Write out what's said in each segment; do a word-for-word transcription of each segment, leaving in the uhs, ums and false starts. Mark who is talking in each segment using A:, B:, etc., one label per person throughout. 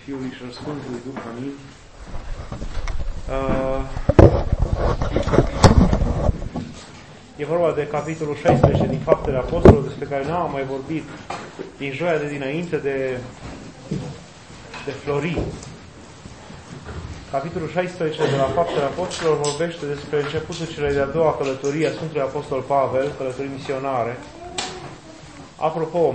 A: Fiului și al Sfântului Duh. Amin. Uh, e vorba de capitolul șaisprezece din Faptele Apostolilor, despre care n-am mai vorbit din joia de dinainte de, de Flori. Capitolul șaisprezece de la Faptele Apostolilor vorbește despre începutul celei de-a doua călătorii a Sfântului Apostol Pavel, călătorii misionare. Apropo,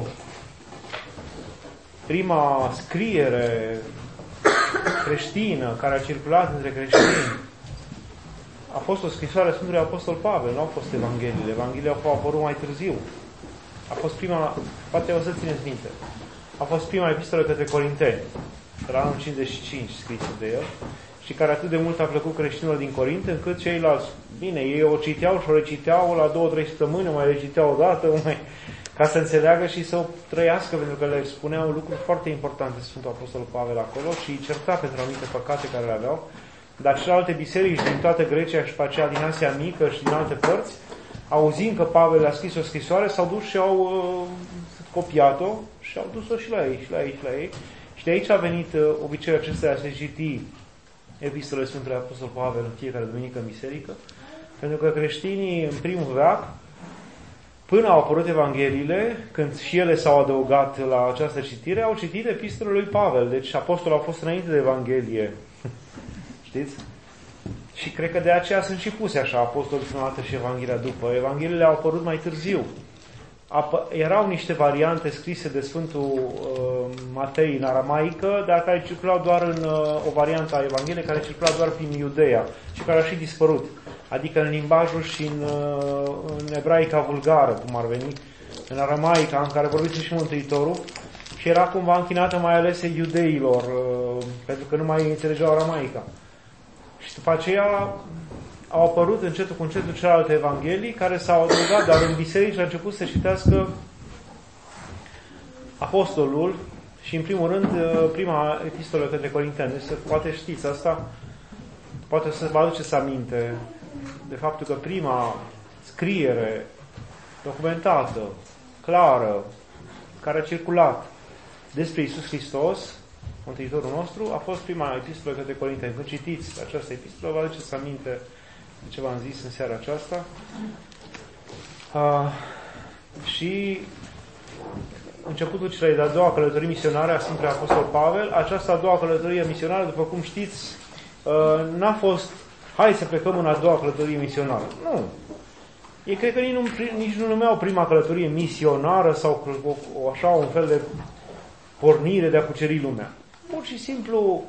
A: prima scriere creștină care a circulat între creștini a fost o scrisoare a Sfântului Apostol Pavel, nu au fost Evangheliile. Evangheliile au apărut mai târziu. A fost prima, poate o să țineți minte, a fost prima epistolă către Corinteni, la anul cincizeci și cinci scrisă de el, și care atât de mult a plăcut creștinilor din Corint, încât ceilalți, bine, ei o citeau și o reciteau la două, trei săptămâni, o mai reciteau odată, o mai... ca să înțeleagă și să o trăiască, pentru că le spuneau lucruri foarte importante Sfântul Apostol Pavel acolo și îi certa pentru anumite păcate care le aveau. Dar celelalte biserici din toată Grecia și pe aceea din Asia Mică și din alte părți, auzind că Pavel a scris o scrisoare, s-au dus și au uh, copiat-o și au dus-o și la ei, și la ei, și la ei. Și de aici a venit uh, obiceiul acesta de a se citi epistolele Sfântului Apostol Pavel în fiecare duminică în biserică, pentru că creștinii în primul veac, până au apărut Evangheliile, când și ele s-au adăugat la această citire, au citit epistolele lui Pavel. Deci apostolul a fost înainte de Evanghelie. Știți? Și cred că de aceea sunt și puse așa, apostolul prima dată și Evanghelia după. Evangheliile au apărut mai târziu. Ap- erau niște variante scrise de Sfântul uh, Matei în aramaică, dar care circulau doar în uh, o variantă a Evangheliei, care circula doar prin Iudeea și care a și dispărut. Adică în limbajul și în, uh, în ebraica vulgară, cum ar veni, în aramaica, în care vorbiți și Mântuitorul, și era cumva închinată mai ales iudeilor, uh, pentru că nu mai înțelegeau aramaica. Și după aceea au apărut încetul cu încetul celelalte evanghelii care s-au adăugat, dar în biserici a început să citească apostolul și în primul rând prima epistolă către Corinteni. Deci poate știți asta, poate să vă aduceți aminte de faptul că prima scriere documentată, clară, care a circulat despre Iisus Hristos, Mântuitorul nostru, a fost prima epistolă către Corinteni. Când citiți această epistolă, vă aduceți aminte de ce v-am zis în seara aceasta. Uh, și începutul celei de-a doua călătorii misionare a Sfântului Apostol Pavel, această a doua călătorie misionară, după cum știți, uh, n-a fost hai să plecăm în a doua călătorie misionară. Nu. Ei cred că nici nu, nici nu numeau prima călătorie misionară sau o, o, așa un fel de pornire de a cuceri lumea. Pur și simplu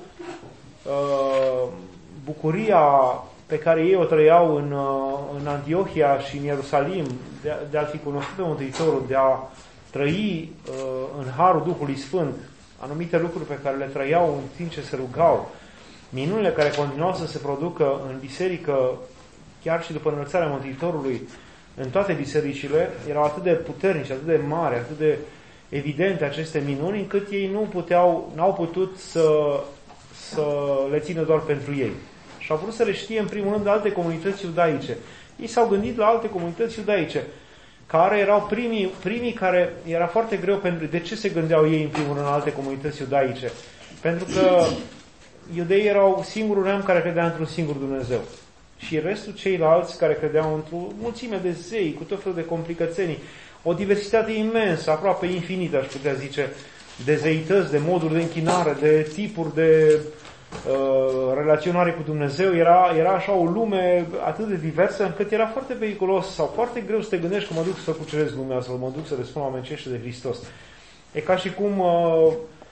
A: uh, bucuria pe care ei o trăiau în, uh, în Antiohia și în Ierusalim, de, de a fi cunoscut pe Mântuitorul, de a trăi uh, în harul Duhului Sfânt, anumite lucruri pe care le trăiau în timp ce se rugau, minunile care continuau să se producă în biserică, chiar și după înălțarea Mântuitorului, în toate bisericile, erau atât de puternice, atât de mari, atât de evidente aceste minuni, încât ei nu puteau, n-au putut să, să le țină doar pentru ei. Și au vrut să le știe, în primul rând, alte comunități iudaice. Ei s-au gândit la alte comunități iudaice, care erau primii, primii care era foarte greu pentru... De ce se gândeau ei, în primul rând, la alte comunități iudaice? Pentru că iudeii erau singurul neam care credea într-un singur Dumnezeu. Și restul ceilalți care credeau într-o mulțime de zei, cu tot felul de complicățenii, o diversitate imensă, aproape infinită, aș putea zice, de zeități, de moduri de închinare, de tipuri de uh, relaționare cu Dumnezeu. Era, era așa o lume atât de diversă, încât era foarte periculos sau foarte greu să te gândești că mă duc să cuceresc lumea sau mă duc să le spun oamencește de Hristos. E ca și cum uh,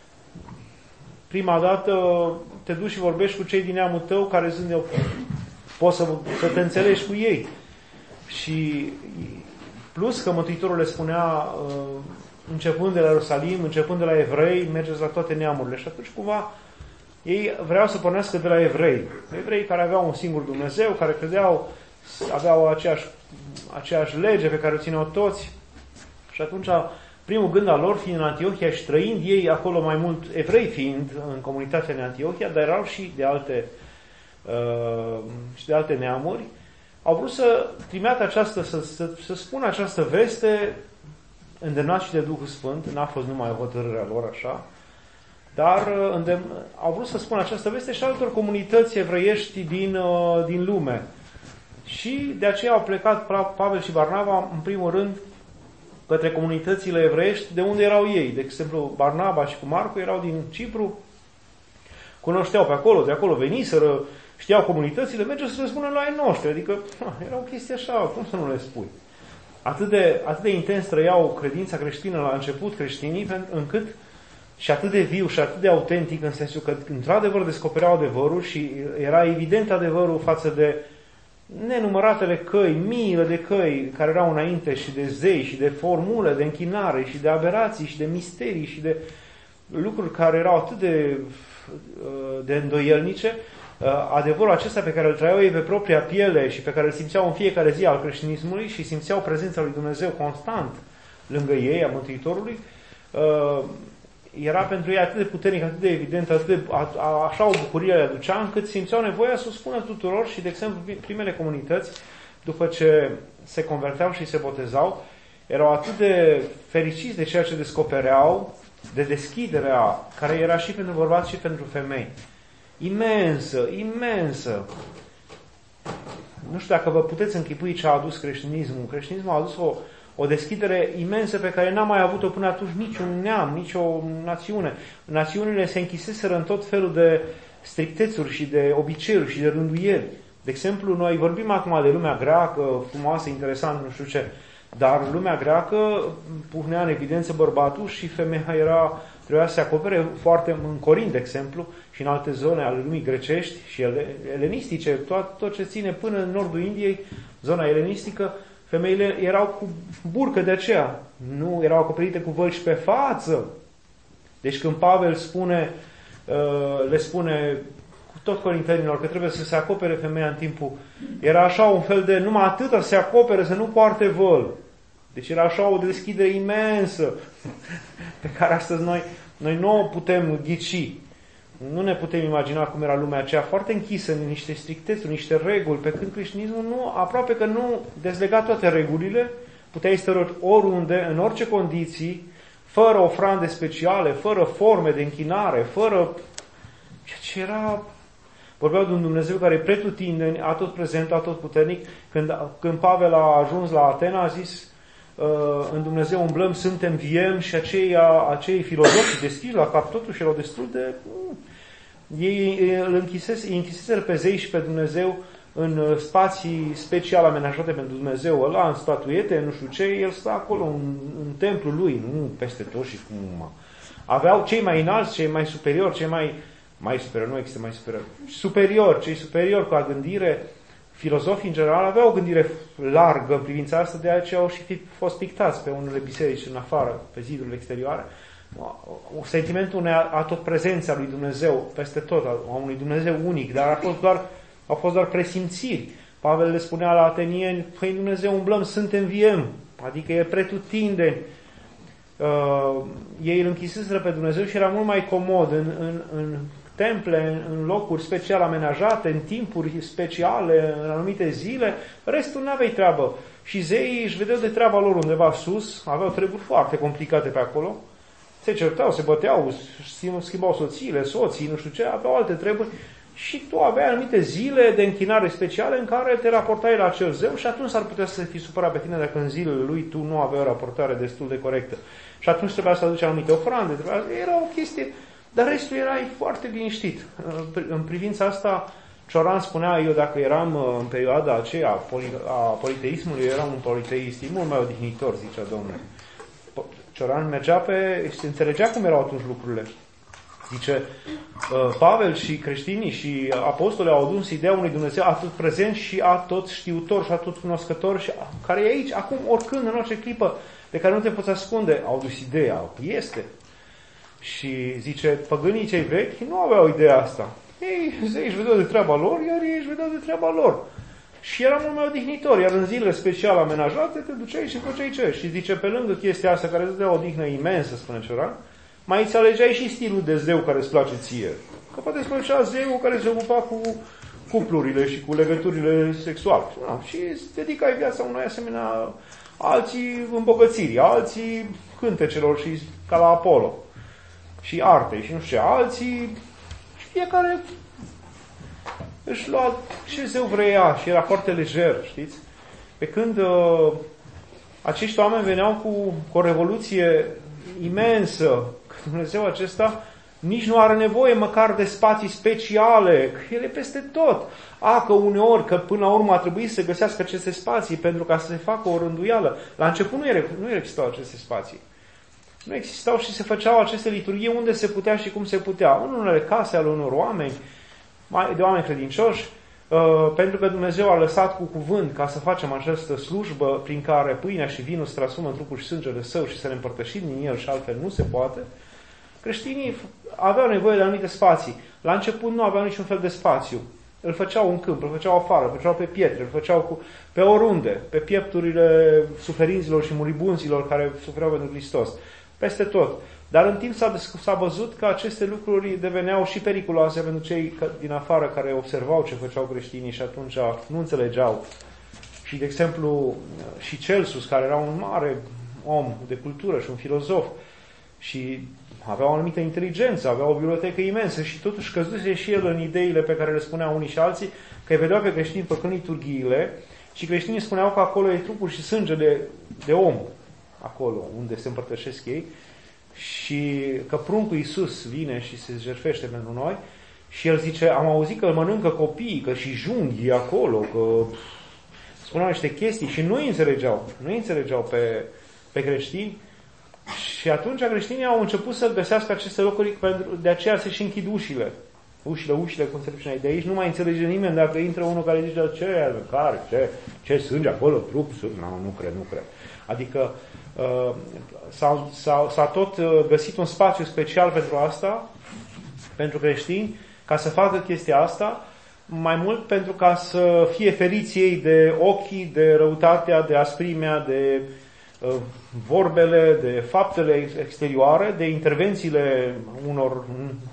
A: prima dată te duci și vorbești cu cei din neamul tău care sunt, poți să, să te înțelegi cu ei. Și plus că Mântuitorul le spunea, începând de la Ierusalim, începând de la evrei, mergeți la toate neamurile. Și atunci cumva ei vreau să pornească de la evrei. Evrei care aveau un singur Dumnezeu, care credeau, aveau aceeași, aceeași lege pe care o țineau toți. Și atunci primul gând al lor fiind în Antiohia și trăind ei acolo mai mult, evrei fiind în comunitatea în Antiohia, dar erau și de alte, uh, și de alte neamuri, au vrut să trimeată această, să, să, să spună această veste îndemnați și de Duhul Sfânt, n-a fost numai o hotărâre a lor așa, Dar au vrut să spună această veste și altor comunități evreiești din, din lume. Și de aceea au plecat Pavel și Barnaba, în primul rând, către comunitățile evreiești de unde erau ei. De exemplu, Barnaba și cu Marcu erau din Cipru, cunoșteau pe acolo, de acolo veniseră, știau comunitățile, merge să le spună la ai noștri. Adică era o chestie așa, cum să nu le spui? Atât de, atât de intens trăiau credința creștină la început creștinii, încât și atât de viu și atât de autentic, în sensul că într-adevăr descopereau adevărul și era evident adevărul față de nenumăratele căi, miile de căi care erau înainte și de zei și de formule de închinare și de aberații și de misterii și de lucruri care erau atât de, de îndoielnice. Adevărul acesta pe care îl trăiau ei pe propria piele și pe care îl simțeau în fiecare zi al creștinismului și simțeau prezența lui Dumnezeu constant lângă ei, a Mântuitorului, era pentru ei atât de puternic, atât de evident, atât de, a, a, așa o bucurie le aducea, încât simțeau nevoia să o spună tuturor și, de exemplu, primele comunități, după ce se converteau și se botezau, erau atât de fericiți de ceea ce descopereau, de deschiderea care era și pentru bărbați și pentru femei. Imensă, imensă. Nu știu dacă vă puteți închipui ce a adus creștinismul. Creștinismul a adus o O deschidere imensă pe care n-a mai avut-o până atunci niciun neam, nicio națiune. Națiunile se închiseseră în tot felul de strictețuri și de obiceiuri și de rânduieli. De exemplu, noi vorbim acum de lumea greacă, frumoasă, interesant, nu știu ce, dar lumea greacă punea în evidență bărbatul și femeia era, trebuia să se acopere foarte, în Corint, de exemplu, și în alte zone ale lumii grecești și elenistice, tot, tot ce ține până în nordul Indiei, zona elenistică, femeile erau cu burcă de aceea, nu erau acoperite cu vălci pe față. Deci când Pavel spune, le spune tot corintenilor că trebuie să se acopere femeia în timpul, era așa un fel de, numai atâta se acopere să nu poarte văl. Deci era așa o deschidere imensă pe care astăzi noi, noi nu o putem ghici. Nu ne putem imagina cum era lumea aceea, foarte închisă în niște strictețuri, niște reguli, pe când creștinismul nu, aproape că nu dezlega toate regulile, puteai să oriunde, în orice condiții, fără ofrande speciale, fără forme de închinare, fără ceea ce era. Vorbeau de un Dumnezeu care e pretutindeni, atot prezent, atot puternic. Când, când Pavel a ajuns la Atena, a zis, în Dumnezeu umblăm, suntem, viem, și acei, acei filozofi deschiși la cap totuși erau destul de... Ei îl închiseseră pe zei și pe Dumnezeu în spații special amenajate pentru Dumnezeu, ăla, în statuete, nu știu ce, el stă acolo în, în templul lui, nu peste tot și cum... Aveau cei mai înalți, cei mai superiori, cei mai... Mai superior, nu există mai superior. Superior, cei superiori cu a gândire, filozofii în general aveau o gândire largă în privința asta, de aceea au și fi fost pictați pe unele biserici în afară, pe zidurile exterioare. Sentimentul unei atotprezența lui Dumnezeu peste tot, a unui Dumnezeu unic, dar a fost doar, au fost doar presimțiri. Pavel le spunea la atenieni, păi Dumnezeu umblăm, suntem, viem, adică e pretutindeni. Uh, ei îl închiseseră pe Dumnezeu și era mult mai comod în, în, în temple, în locuri special amenajate, în timpuri speciale, în anumite zile. Restul n-aveai treabă. Și zeii își vedeau de treaba lor undeva sus, aveau treburi foarte complicate pe acolo. Se certau, se băteau, schimbau soțiile, soții, nu știu ce, aveau alte treburi. Și tu aveai anumite zile de închinare speciale în care te raportai la acel zeu și atunci s-ar putea să fii supărat pe tine dacă în zilele lui tu nu aveai o raportare destul de corectă. Și atunci trebuia să aduci anumite ofrande, trebuia... era o chestie, dar restul erai foarte liniștit. În privința asta, Cioran spunea, eu dacă eram în perioada aceea a politeismului, eram un politeist, e mult mai odihnitor, zicea Domnul. Cioran mergea pe, și înțelegea cum erau atunci lucrurile. Zice, Pavel și creștinii și apostolii au adus ideea unui Dumnezeu atât prezent și atot știutor și atot cunoscător, și care e aici, acum, oricând, în orice clipă, de care nu te poți ascunde. Au dus ideea, este. Și zice, păgânii cei vechi nu aveau ideea asta. Ei, zei își vedeau de treaba lor, iar ei își vedeau de treaba lor. Și era mult mai odihnitor, iar în zilele special amenajate te duceai și făceai ce. Și zice, pe lângă chestia asta care îți dă o odihnă imensă, spune Cioran, mai îți alegeai și stilul de zeu care îți place ție. Că poate îți plăcea zeul care se ocupa cu cuplurile și cu legăturile sexuale. No, și îți dedicai viața unui asemenea, alții îmbogățirii, alții cântecelor și ca la Apollo. și arte și nu știu ce. Alții, și fiecare își lua ce zeu vrea și era foarte lejer, știți? Pe când uh, acești oameni veneau cu, cu o revoluție imensă, că Dumnezeu acesta nici nu are nevoie măcar de spații speciale, că El e peste tot. A, că uneori, că până la urmă a trebuit să găsească aceste spații pentru ca să se facă o rânduială. La început nu, era, nu existau aceste spații. Nu existau și se făceau aceste liturghii unde se putea și cum se putea. În unele case ale unor oameni, de oameni credincioși, pentru că Dumnezeu a lăsat cu cuvânt ca să facem această slujbă prin care pâinea și vinul se transformă în trupul și sângele Său și să ne împărtășim din el și altfel nu se poate, creștinii aveau nevoie de anumite spații. La început nu aveau niciun fel de spațiu. Îl făceau în câmp, îl făceau afară, îl făceau pe pietre, îl făceau cu, pe oriunde, pe piepturile suferinților și muribunților care sufereau pentru Hristos. Peste tot. Dar în timp s-a, s-a văzut că aceste lucruri deveneau și periculoase pentru cei din afară care observau ce făceau creștinii și atunci nu înțelegeau. Și, de exemplu, și Celsus, care era un mare om de cultură și un filozof și avea o anumită inteligență, avea o bibliotecă imensă și totuși căzuse și el în ideile pe care le spuneau unii și alții, că îi vedeau pe creștini făcând liturghiile și creștinii spuneau că acolo e trupul și sânge de, de om, acolo unde se împărtășesc ei, și că pruncul Iisus vine și se jertfește pentru noi și el zice, am auzit că îl mănâncă copiii, că și junghii acolo, că spuneau niște chestii și nu îi înțelegeau, nu îi înțelegeau pe, pe creștini. Și atunci creștinii au început să găsească aceste locuri, pentru de aceea se și închid ușile. Ușile, ușile, cum se zice, de aici nu mai înțelege nimeni dacă intră unul care zice, ce, care, ce, ce sânge acolo, trup, sânge, nu, nu cred, nu cred. Adică uh, s-a, s-a, s-a tot găsit un spațiu special pentru asta, pentru creștini, ca să facă chestia asta, mai mult pentru ca să fie feriți ei de ochii, de răutatea, de asprimea, de vorbele, de faptele exterioare, de intervențiile unor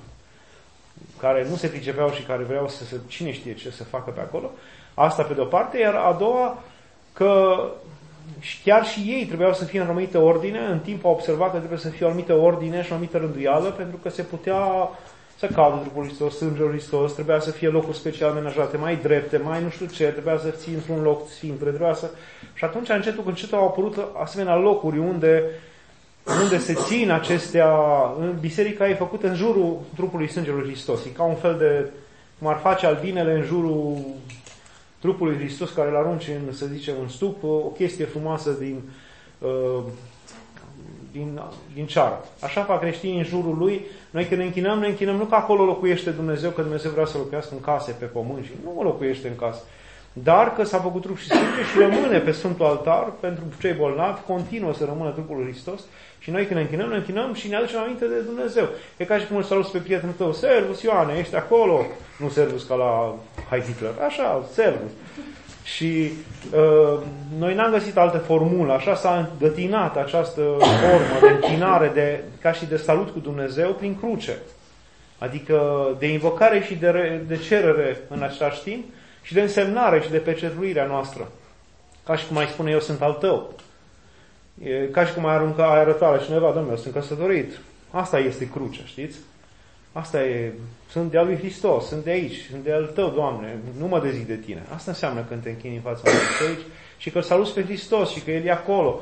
A: care nu se pricepeau și care vreau să se, cine știe ce să facă pe acolo. Asta pe de-o parte, iar a doua, că chiar și ei trebuiau să fie în o anumită ordine, în timp au observat că trebuie să fie o anumită ordine și o anumită rânduială, pentru că se putea să cadă trupul Hristos, sângele Hristos, trebuia să fie locuri special amenajate, mai drepte, mai nu știu ce, trebuia să ții într-un loc sfânt, trebuia să... Și atunci, încetul cu încetul, au apărut asemenea locuri unde, unde se țin acestea, în biserica e făcută în jurul trupului sângelui Hristos. E ca un fel de, cum ar face albinele în jurul trupului Hristos, care îl arunci în, să zicem, în stup, o chestie frumoasă din... Uh, Din, din ceară. Așa fac creștinii în jurul lui. Noi când ne închinăm, ne închinăm nu că acolo locuiește Dumnezeu, că Dumnezeu vrea să locuiască în case, pe pământ și nu locuiește în casă. Dar că s-a făcut trup și sânge și rămâne pe Sfântul Altar pentru cei bolnavi, continuă să rămână trupul lui Hristos și noi când ne închinăm, ne închinăm și ne aducem aminte de Dumnezeu. E ca și cum îl saluți pe prietenul tău, Servus Ioane, ești acolo. Nu Servus ca la Heil Hitler, așa, Servus. Și uh, noi n-am găsit altă formulă, așa s-a îngătinat această formă de închinare, de, ca și de salut cu Dumnezeu prin cruce. Adică de invocare și de, re, de cerere în același timp și de însemnare și de pecetuirea noastră. Ca și cum ai spune, eu sunt al tău. E ca și cum ai arunca, ai arăta la cineva, Dom'le, eu sunt căsătorit. Asta este crucea, știți? Asta e, sunt de al lui Hristos, sunt de aici, sunt de al tău, Doamne, nu mă dezic de tine. Asta înseamnă când te închini în fața lui aici și că îl saluți pe Hristos și că El e acolo.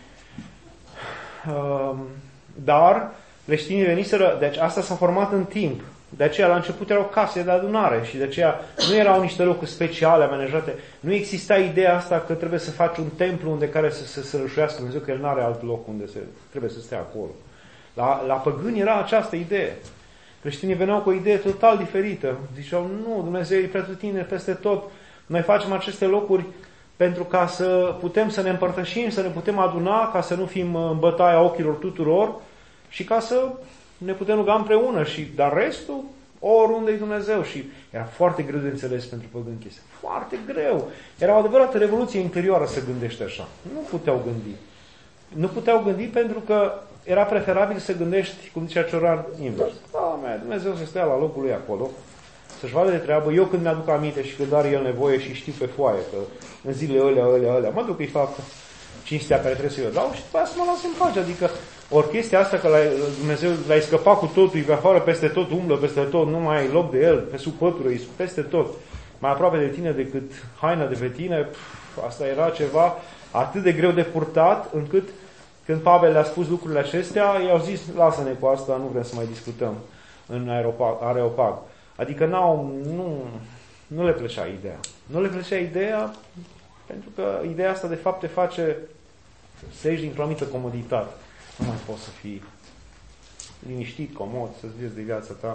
A: Dar creștinii veniseră, deci asta s-a format în timp. De aceea la început erau case de adunare și de aceea nu erau niște locuri speciale amenajate. Nu exista ideea asta că trebuie să faci un templu unde care să se sărășuiască Dumnezeu, că El nu are alt loc unde se, trebuie să stea acolo. La, la păgâni era această idee. Creștinii veneau cu o idee total diferită. Ziceau, nu, Dumnezeu e pretutindeni peste tot. Noi facem aceste locuri pentru ca să putem să ne împărtășim, să ne putem aduna, ca să nu fim în bătaia ochilor tuturor și ca să ne putem ruga împreună. Și, dar restul, oriunde e Dumnezeu. Și era foarte greu de înțeles pentru păgâni chestia. Foarte greu. Era o adevărată revoluție interioară să gândești așa. Nu puteau gândi. Nu puteau gândi pentru că era preferabil să gândești, cum zicea Cioran, invers. Da, mea, Dumnezeu să stea la locul lui acolo, să-și vadă de treabă. Eu când mi-aduc aminte și când are El nevoie și știu pe foaie că în zilele alea, alea, alea, mă duc, îi fac cinstea care trebuie să-i o dau și după aia să mă las în pace. Adică Ori chestia asta că l-ai, Dumnezeu l-ai scăpat cu totul, e pe afară, peste tot, umblă peste tot, nu mai ai loc de el, pe sub pătură, e peste tot, mai aproape de tine decât haina de pe tine, pf, asta era ceva atât de greu de purtat, încât când Pavel le-a spus lucrurile acestea, i-au zis, lasă-ne cu asta, nu vrem să mai discutăm în Areopag. Adică n-au, nu, nu le plăcea ideea. Nu le plăcea ideea pentru că ideea asta de fapt te face să ieși dintr-o anumită comoditate. Nu mai poți să fii liniștit, comod, să-ți vezi de viața ta,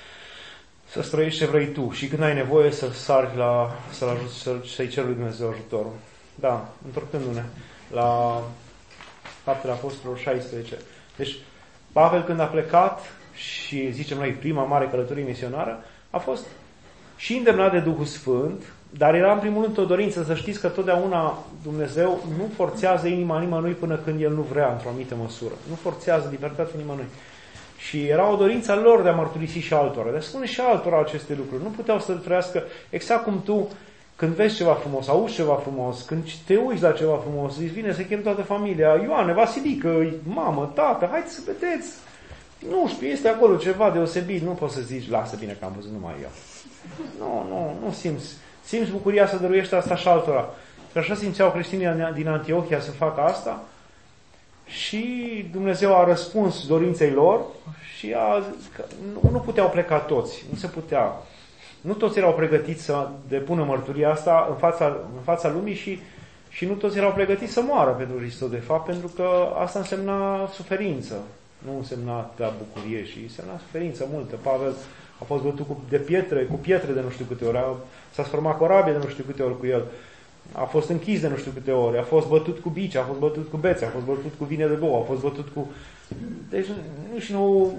A: să străiești ce vrei tu și când ai nevoie să sari la, să-l ajut, să-i ceri lui Dumnezeu ajutorul. Da, întorcându-ne la Faptele Apostolilor șaisprezece. Deci, Pavel când a plecat și, zicem noi, prima mare călătorie misionară, a fost și îndemnat de Duhul Sfânt, dar era în primul rând o dorință, să știți că totdeauna Dumnezeu nu forțează inima nimănui până când El nu vrea, într-o anumită măsură. Nu forțează libertatea nimănui. Și era o dorință a lor de a mărturisi și altora, de a spune și altora aceste lucruri. Nu puteau să trăiască exact cum tu, când vezi ceva frumos, auzi ceva frumos, când te uiți la ceva frumos, îți vine să chem toată familia, Ioane, Vasilică, mamă, tată, haideți să vedeți. Nu știu, este acolo ceva deosebit, nu poți să zici, lasă bine că am văzut numai eu. Nu, nu, nu simți. Simți bucuria să dăruiești asta și altora. Și așa simțeau creștinii din Antiohia să facă asta și Dumnezeu a răspuns dorinței lor și a, nu, nu puteau pleca toți, nu se putea. Nu toți erau pregătiți să depună mărturia asta în fața, în fața lumii și, și nu toți erau pregătiți să moară pentru Hristos, de fapt, pentru că asta însemna suferință, nu însemna bucurie și însemna suferință multă. Pavel a fost bătut cu, de pietre, cu pietre de nu știu câte ori, s-a sfărmat corabie de nu știu câte ori cu el, a fost închis de nu știu câte ori, a fost bătut cu bici, a fost bătut cu bețe, a fost bătut cu vine de bou, a fost bătut cu... Deci nu și nu...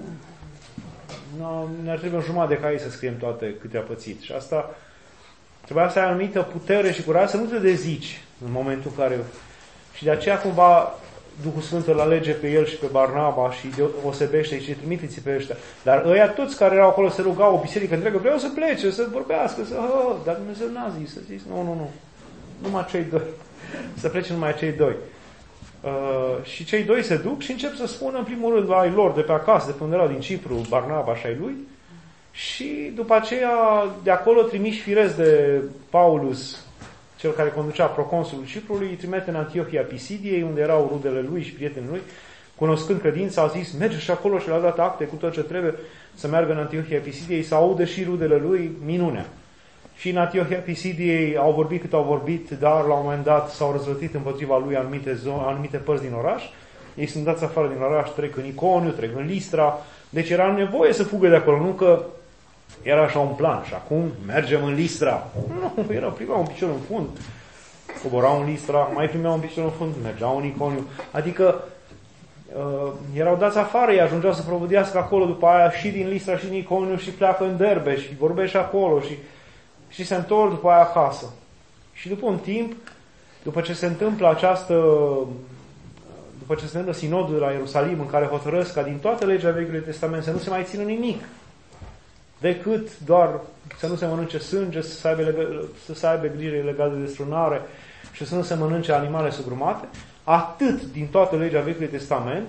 A: ne-ar trebui o jumătate de cai să scriem toate câte a pățit. Și asta trebuia să ai anumită putere și curaj să nu te dezici în momentul în care... Și de aceea cumva Duhul Sfânt îl alege pe el și pe Barnaba și osebește și trimiteți pe ăștia. Dar ăia toți care erau acolo se rugau, o biserică întreagă, vreau să plece, să vorbească, să... Oh, dar Dumnezeu n-a zis, să zis, nu, nu, nu. Numai cei doi. Să plece numai cei doi. Uh, și cei doi se duc și încep să spună în primul rând ai lor de pe acasă, de pe unde erau din Cipru, Barnaba și ai lui, și după aceea de acolo trimiși firesc de Paulus, cel care conducea proconsulul Ciprului, îi trimite în Antiohia Pisidiei, unde erau rudele lui și prietenii lui, cunoscând credința, a zis, merge și acolo și le-a dat acte cu tot ce trebuie să meargă în Antiohia Pisidiei, să audă și rudele lui minunea. Și în Antiohia Pisidiei au vorbit cât au vorbit, dar la un moment dat s-au răzvătit împotriva lui anumite, zone, anumite părți din oraș. Ei sunt dați afară din oraș, trec în Iconiu, trec în Listra. Deci era nevoie să fugă de acolo, nu că era așa un plan. Și acum mergem în Listra. Nu, era prima un picior în fund. Coborau în Listra, mai primeau un picior în fund, mergeau în Iconiu. Adică uh, erau dați afară, ei ajungeau să propovădească acolo, după aia și din Listra și din Iconiu și pleacă în Derbe și vorbește acolo și și se întorc după aia acasă. Și după un timp, după ce se întâmplă această, după ce se întâmplă sinodul de la Ierusalim, în care hotărăsc ca din toată legea Vechiului Testament să nu se mai țină nimic, decât doar să nu se mănânce sânge, să se aibă, legă, să se aibă grijă legată de destrunare și să nu se mănânce animale sugrumate, atât din toată legea Vechiului Testament,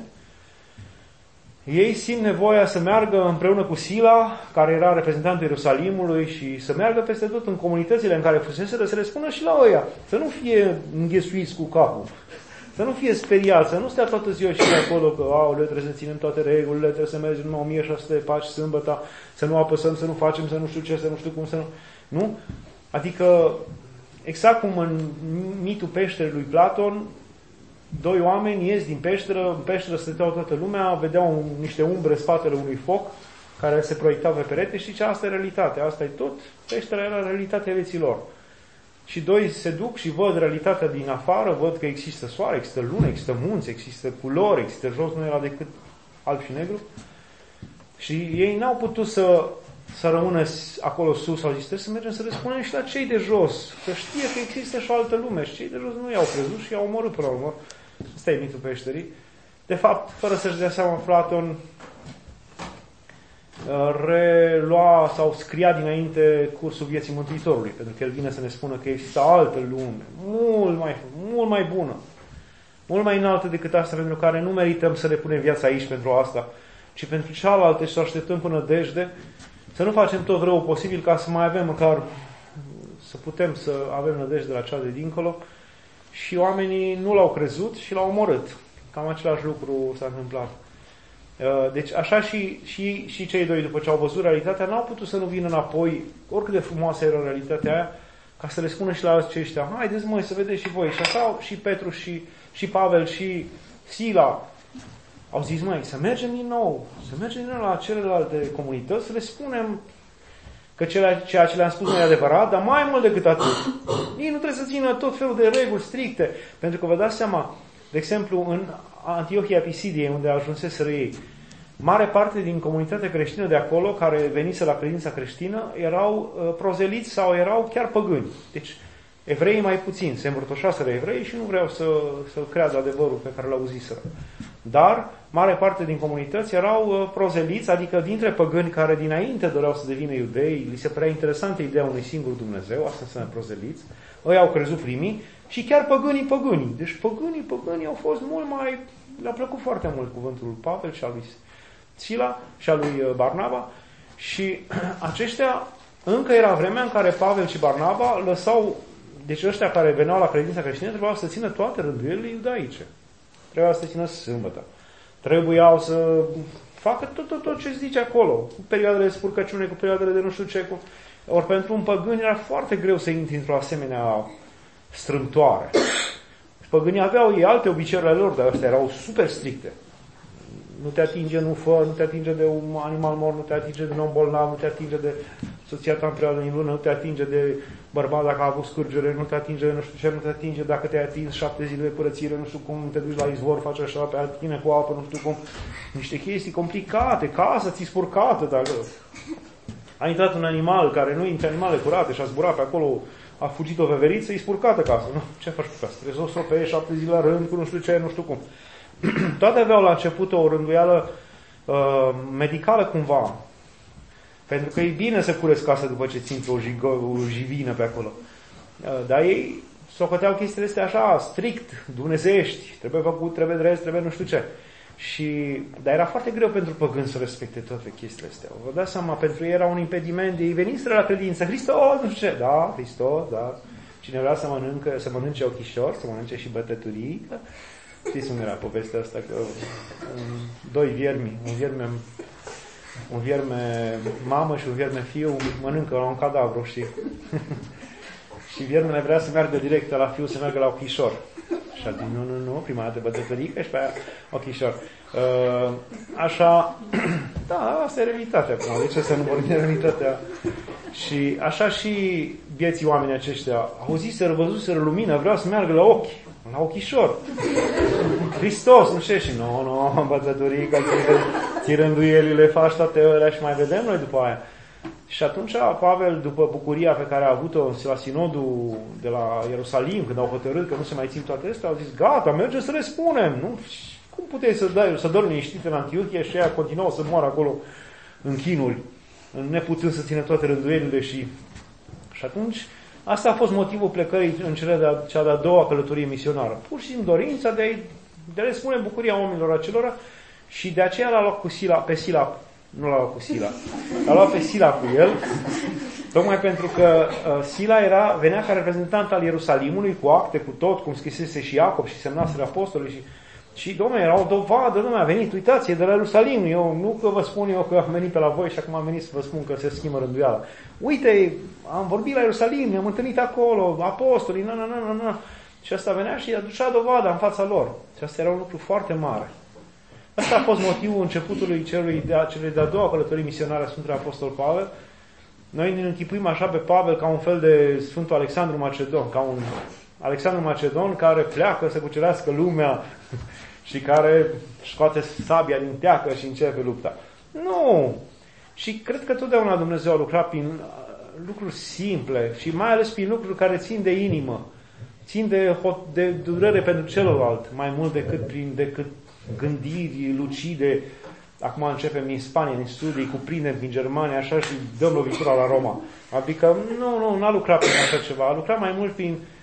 A: ei simt nevoia să meargă împreună cu Sila, care era reprezentantul Ierusalimului, și să meargă peste tot în comunitățile în care fuseseră, să le spună și la ăia, să nu fie înghesuiți cu capul, să nu fie speriați, să nu stea toată ziua și acolo că aoleu, trebuie să ținem toate regulile, trebuie să mergem numai o mie șase sute de pași sâmbătă, să nu apăsăm, să nu facem, să nu știu ce, să nu știu cum, să nu... Nu? Adică, exact cum în mitul peșterei lui Platon, doi oameni ies din peșteră, în peșteră stăteau toată lumea, vedeau niște umbre în spatele unui foc care se proiectau pe perete și ce asta e realitatea, asta e tot, peștera era realitatea vieții lor. Și doi se duc și văd realitatea din afară, văd că există soare, există lună, există munți, există culori, există jos, nu era decât alb și negru. Și ei n-au putut să, să rămână acolo sus, au zis, trebuie să mergem să le spunem și la cei de jos, să știe că există și o altă lume și cei de jos nu i-au crezut și i-au omorât până la urmă. Ăsta e mitul peșterii. De fapt, fără să-și dea seama, Platon relua sau scria dinainte cursul vieții Mântuitorului, pentru că el vine să ne spună că există altă lume, mult mai, mult mai bună. mult mai înaltă decât asta, pentru care nu merităm să ne punem viața aici pentru asta, ci pentru cealaltă și să așteptăm cu nădejde, să nu facem tot rău posibil ca să mai avem măcar, să putem să avem nădejde la cea de dincolo. Și oamenii nu l-au crezut și l-au omorât. Cam același lucru s-a întâmplat. Deci așa și, și, și cei doi, după ce au văzut realitatea, n-au putut să nu vină înapoi, oricât de frumoasă era realitatea aia, ca să le spună și la aceștia, haideți măi să vedeți și voi. Și așa și Petru și, și Pavel și Sila au zis, măi, să mergem din nou, să mergem din nou la celelalte comunități, să le spunem că ceea ce le-am spus nu e adevărat, dar mai mult decât atât. Ei nu trebuie să țină tot felul de reguli stricte, pentru că vă dați seama, de exemplu, în Antiohia Pisidiei, unde ajunseseră ei, mare parte din comunitatea creștină de acolo, care venise la credința creștină, erau uh, prozeliți sau erau chiar păgâni. Deci, evreii mai puțin, se îmbrătoșaseră evrei și nu vreau să, să creadă adevărul pe care l-au ziseră. Dar, mare parte din comunități erau uh, prozeliți, adică dintre păgâni care dinainte doreau să devină iudei, li se părea interesantă ideea unui singur Dumnezeu, asta înseamnă prozeliți, ei au crezut primii, și chiar păgânii păgânii. Deci păgânii păgânii au fost mult mai... Le-a plăcut foarte mult cuvântul lui Pavel și al lui Sila și al lui Barnaba și aceștia, încă era vremea în care Pavel și Barnaba lăsau, deci ăștia care veneau la credința creștină trebuiau să țină toate rânduielile iudaice. Trebuiau să țină sâmbătă. Trebuiau să facă tot, tot, tot ce zice acolo, cu perioadele de spurcăciune, cu perioadele de nu știu ce. Cu... Ori pentru un păgân era foarte greu să intri într-o asemenea strâmtoare. Păgânii aveau ei alte obiceiurile lor, dar astea erau super stricte. Nu te atinge, nu fă, nu te atinge de un animal mort, nu te atinge de un om bolnav, nu te atinge de soția ta în perioadă din lună, nu te atinge de bărbat dacă a avut scârgere, nu te atinge de nu știu ce, nu te atinge dacă te-ai atins șapte zile de curățire, nu știu cum, te duci la izvor, faci așa, pe tine cu apă, nu știu cum. Niște chestii complicate, casa ți-i spurcată, dacă a intrat un animal care nu intre animale curate și a zburat pe acolo, a fugit o veveriță, e spurcată casă. Nu? Ce faci cu casă? Trebuie să o stropești șapte zile la rând, cu nu știu ce, nu știu cum. Toate aveau la început o rânduială uh, medicală cumva. Pentru că e bine să cureți casă după ce ținți o, jig- o jivină pe acolo. Uh, dar ei socoteau chestiile astea așa, strict, dumnezeiești. Trebuie făcut, trebuie drept, trebuie nu știu ce. Și, dar era foarte greu pentru păgâni să respecte toate chestiile astea. Vă dați seama, pentru ei era un impediment de ei veniseră la credință. Hristos, nu știu ce. Da, Hristos, da. Cine vrea să, mănâncă, să mănânce ochișor, să mănânce și bătăturii. Știți cum era povestea asta? Că um, doi viermi, un vierme, un vierme mamă și un vierme fiu mănâncă la un cadavru, știi? Și viermele vrea să meargă direct la fiu, să meargă la ochișor. Și a zis, nu, nu, nu, prima dată bătătărică și pe aia ochișor. Uh, așa, da, asta e realitatea acum. De ce să nu vorbim de realitatea? Și așa și vieții oamenii aceștia auziseră, văzuseră lumină, vreau să meargă la ochi, la ochișor. Hristos, nu știu, și nu, nu, bătătărică, ți rânduielile, faci toate alea și mai vedem noi după aia. Și atunci Pavel, după bucuria pe care a avut-o la sinodul de la Ierusalim, când au hotărât că nu se mai țin toate astea, au zis, gata, mergem să le spunem. Nu? Cum puteai să dai, să dormi liniștit în Antiohia și ea continuă să moară acolo în chinuri, neputând să țină toate rânduielile și... Și atunci, asta a fost motivul plecării în cea de-a doua călătorie misionară. Pur și simplu dorința de a, de a le spune bucuria oamenilor acelora și de aceea l-a luat cu Sila, pe Sila. Nu l-a luat cu Sila. L-a luat pe Sila cu el, tocmai pentru că uh, Sila era, venea ca reprezentant al Ierusalimului, cu acte, cu tot, cum scrisese și Iacob și semnaseră apostolii. Și, și dom'le, era o dovadă, dom'le, a venit, uitați, e de la Ierusalim. Eu nu că vă spun eu că am venit pe la voi și acum am venit să vă spun că se schimbă rânduiala. Uite, am vorbit la Ierusalim, ne-am întâlnit acolo, apostolii, na, na, na, na, na. Și asta venea și aducea dovada în fața lor. Și asta era un lucru foarte mare. Asta a fost motivul începutului celui de, celui de-a doua călătorii misionare a Sfântului Apostol Pavel. Noi ne închipuim așa pe Pavel ca un fel de Sfântul Alexandru Macedon, ca un Alexandru Macedon care pleacă să cucerească lumea și care scoate sabia din teacă și începe lupta. Nu! Și cred că totdeauna Dumnezeu a lucrat prin lucruri simple și mai ales prin lucruri care țin de inimă, țin de, de durere pentru celălalt, mai mult decât prin decât gândiri lucide. Acum începem din Spania, din studii, cuprindem din Germania, așa, și dăm lovitura la Roma. Adică, nu, nu, n-a lucrat prin așa ceva, a lucrat mai mult prin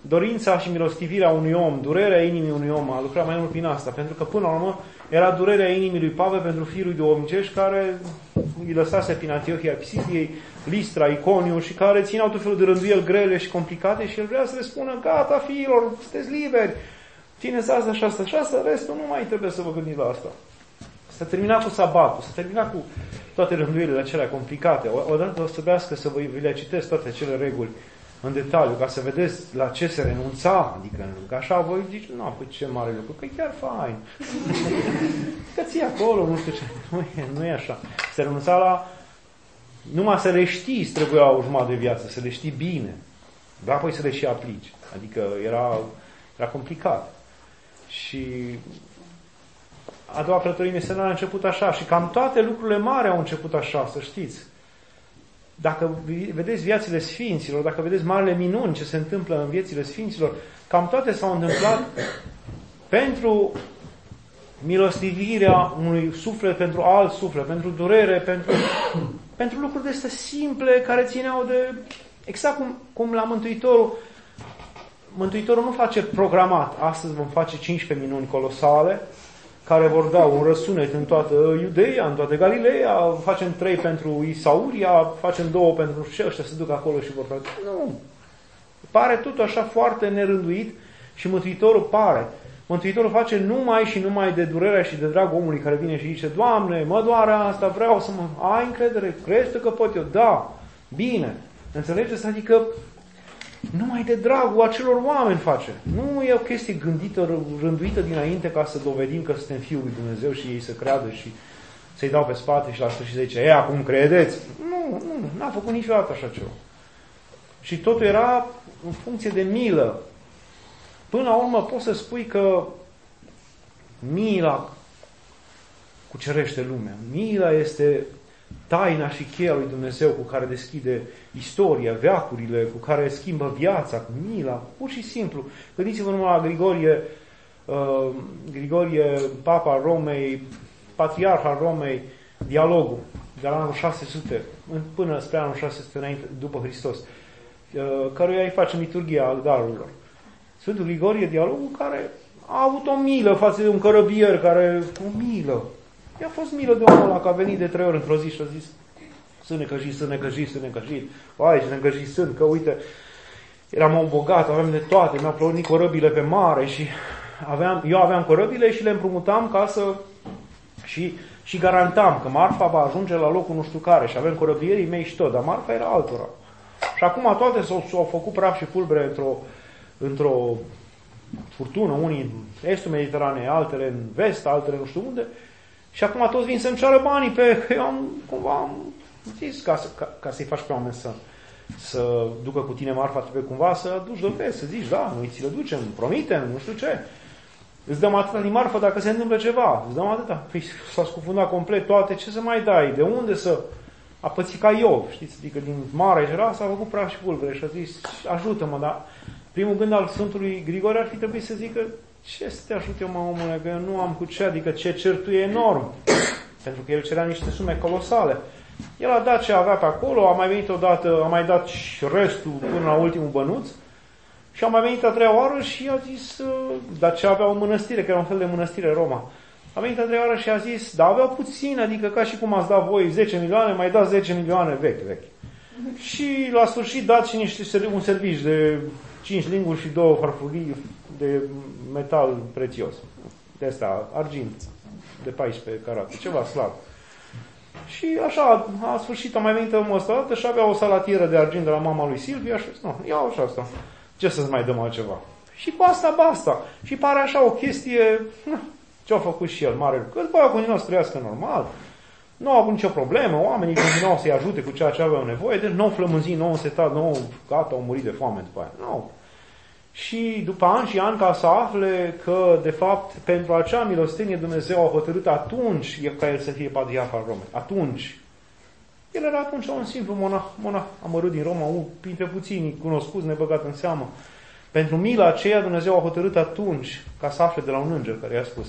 A: dorința și milostivirea unui om, durerea inimii unui om, a lucrat mai mult prin asta, pentru că până la urmă era durerea inimii lui Pavel pentru fiul de omcești care îi lăsase prin Antiohia Pisidiei, Listra, Iconiu și care țineau tot felul de rânduieli grele și complicate și el vrea să le spună, gata fiilor, sunteți liberi, țineți asta și asta și asta, restul nu mai trebuie să vă gândiți la asta. S-a terminat cu sabatul, s-a terminat cu toate rânduielile acelea complicate. Odată o să trebuiască să vă, vi le citesc toate acele reguli în detaliu, ca să vedeți la ce se renunța, adică că așa voi zici, nu, păi ce mare lucru, că e chiar fain. Că ții acolo, nu știu ce, nu e, nu e așa. Se renunța la, numai să le știi, trebuia o jumătate de viață, să le știi bine, dar apoi să le și aplici. Adică era, era complicat. Și a doua călătorie misionară a început așa și cam toate lucrurile mari au început așa, să știți. Dacă vedeți viețile sfinților, dacă vedeți marile minuni ce se întâmplă în viețile sfinților, cam toate s-au întâmplat pentru milostivirea unui suflet, pentru alt suflet, pentru durere, pentru, pentru lucruri de astea simple care țineau de... Exact cum, cum la Mântuitorul. Mântuitorul nu face programat. Astăzi vom face cincisprezece minuni colosale care vor da un răsunet în toată Iudeia, în toată Galileea, facem trei pentru Isauria, facem două pentru și ăștia se duc acolo și vor face. Nu. Pare tot așa foarte nerânduit și Mântuitorul pare. Mântuitorul face numai și numai de durerea și de dragul omului care vine și zice, Doamne, mă doare asta, vreau să mă... Ai încredere? Crezi că pot eu? Da. Bine. Înțelegeți? Adică numai de dragul acelor oameni face. Nu e o chestie gândită, rânduită dinainte ca să dovedim că suntem Fiul lui Dumnezeu și ei să creadă și să-i dau pe spate și la sfârșit zice, e, acum credeți? Nu, nu, n-a făcut niciodată așa ceva. Și totul era în funcție de milă. Până la urmă poți să spui că mila cucerește lumea. Mila este taina și cheia lui Dumnezeu cu care deschide istoria, veacurile, cu care schimbă viața, cu mila, pur și simplu. Gândiți-vă numai la Grigorie, uh, Grigorie, Papa Romei, Patriarh al Romei, dialogul de la anul șase sute până spre anul șase sute înainte, după Hristos, uh, căruia îi facem liturghia darurilor. Sfântul Grigorie, dialogul care a avut o milă față de un cărăbier care, o milă. I-a fost milă de omul ăla că a venit de trei ori într-o zi și a zis să necăjit, să necăjit, să necăjit. Ai, să necăjit sunt, că uite, eram om bogat, aveam de toate, mi-au plăunit corăbile pe mare și aveam, eu aveam corăbile și le împrumutam ca să și, și garantam că marfa va ajunge la locul nu știu care și avem corăbierii mei și tot, dar marfa era altora. Și acum toate s-au, s-au făcut praf și pulbere într-o, într-o furtună, unii în estul Mediteranei, altele în vest, altele nu știu unde. Și acum toți vin să-mi ceară banii pe... Eu am, cumva, am zis, ca, să, ca, ca să-i faci pe oameni să, să ducă cu tine marfa, trebuie cumva să duci dovezi, să zici, da, noi ți le ducem, promitem, nu știu ce. Îți dăm atâta din marfă dacă se întâmplă ceva. Îți dăm atâta. Păi s-a scufundat complet toate, ce să mai dai? De unde să... A pățit ca Iov, știți? Adică din mare era, s-a făcut praf și pulbere și a zis, ajută-mă, dar primul gând al Sfântului Grigore ar fi trebuit să zică, ce să te ajut eu, mă, omule, că eu nu am cu ce, adică ce cer tu e enorm. Pentru că el cerea niște sume colosale. El a dat ce avea pe acolo, a mai venit odată, a mai dat și restul până la ultimul bănuț și a mai venit a treia oară și a zis, dar ce avea o mănăstire, că era un fel de mănăstire în Roma. A venit a treia oară și a zis, dar avea puțin, adică ca și cum ați dat voi zece milioane, mai dați zece milioane vechi, vechi. Și la sfârșit dați și niște, un servici de cinci linguri și două farfurii de metal prețios. De asta, argint, de paisprezece carate, ceva slab. Și așa, a sfârșit, a mai venit omul ăsta dată și avea o salatieră de argint de la mama lui Silvia și nu, iau așa asta. Ce să-ți mai dăm altceva? Și cu asta basta. Și pare așa o chestie, ce-a făcut și el, mare lucru. Că după aia continuă să trăiască normal. Nu au avut nicio problemă, oamenii continuau să-i ajute cu ceea ce aveau nevoie, deci nu au flămânzit, nu au însetat, nu au, gata, au murit de foame după aia. Nu. Și după ani și ani ca să afle că, de fapt, pentru acea milostenie Dumnezeu a hotărât atunci ca el să fie patriarh al Romei. Atunci. El era atunci un simplu monah, monah amărât din Roma, printre puțini cunoscuți, nebăgat în seamă. Pentru mila aceea Dumnezeu a hotărât atunci ca să afle de la un înger care i-a spus.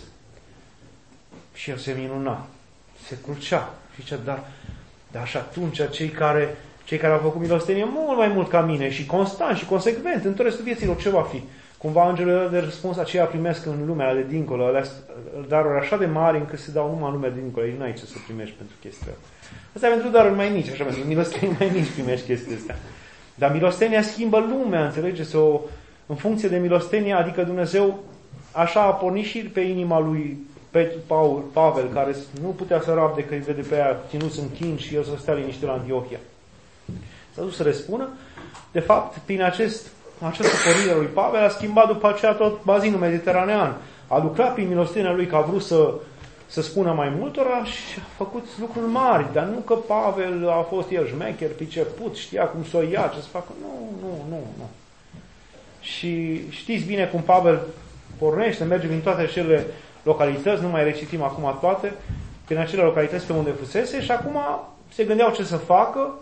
A: Și el se minuna. Se crucea. Și zicea, dar, dar și atunci cei care cei care au făcut milostenie mult mai mult ca mine și constant și consecvent în tot restul vieților, ce va fi? Cumva angelele de răspuns aceia primesc în lumea de dincolo, alea daruri așa de mari încât se dau numai în lumea de dincolo, aici nu ai ce să primești pentru chestia asta. e pentru daruri mai mici, așa, pentru milostenii mai mici primești chestia asta. Dar milostenia schimbă lumea, înțelegeți? O, în funcție de milostenia, adică Dumnezeu așa a pornit și pe inima lui Paul, Pavel, care nu putea să rabde că îi vede pe aia ținuți în chin și el să stea liniștit la Antiohia. S-a dus să răspună. De fapt, prin acest, această pornire lui Pavel a schimbat după aceea tot bazinul mediteranean. A lucrat prin milostenia lui că a vrut să, să spună mai multora și a făcut lucruri mari, dar nu că Pavel a fost el șmecher, priceput, știa cum să o ia, ce să facă. Nu, nu, nu, nu. Și știți bine cum Pavel pornește, merge prin toate acele localități, nu mai recitim acum toate, prin acele localități pe unde fusese și acum se gândeau ce să facă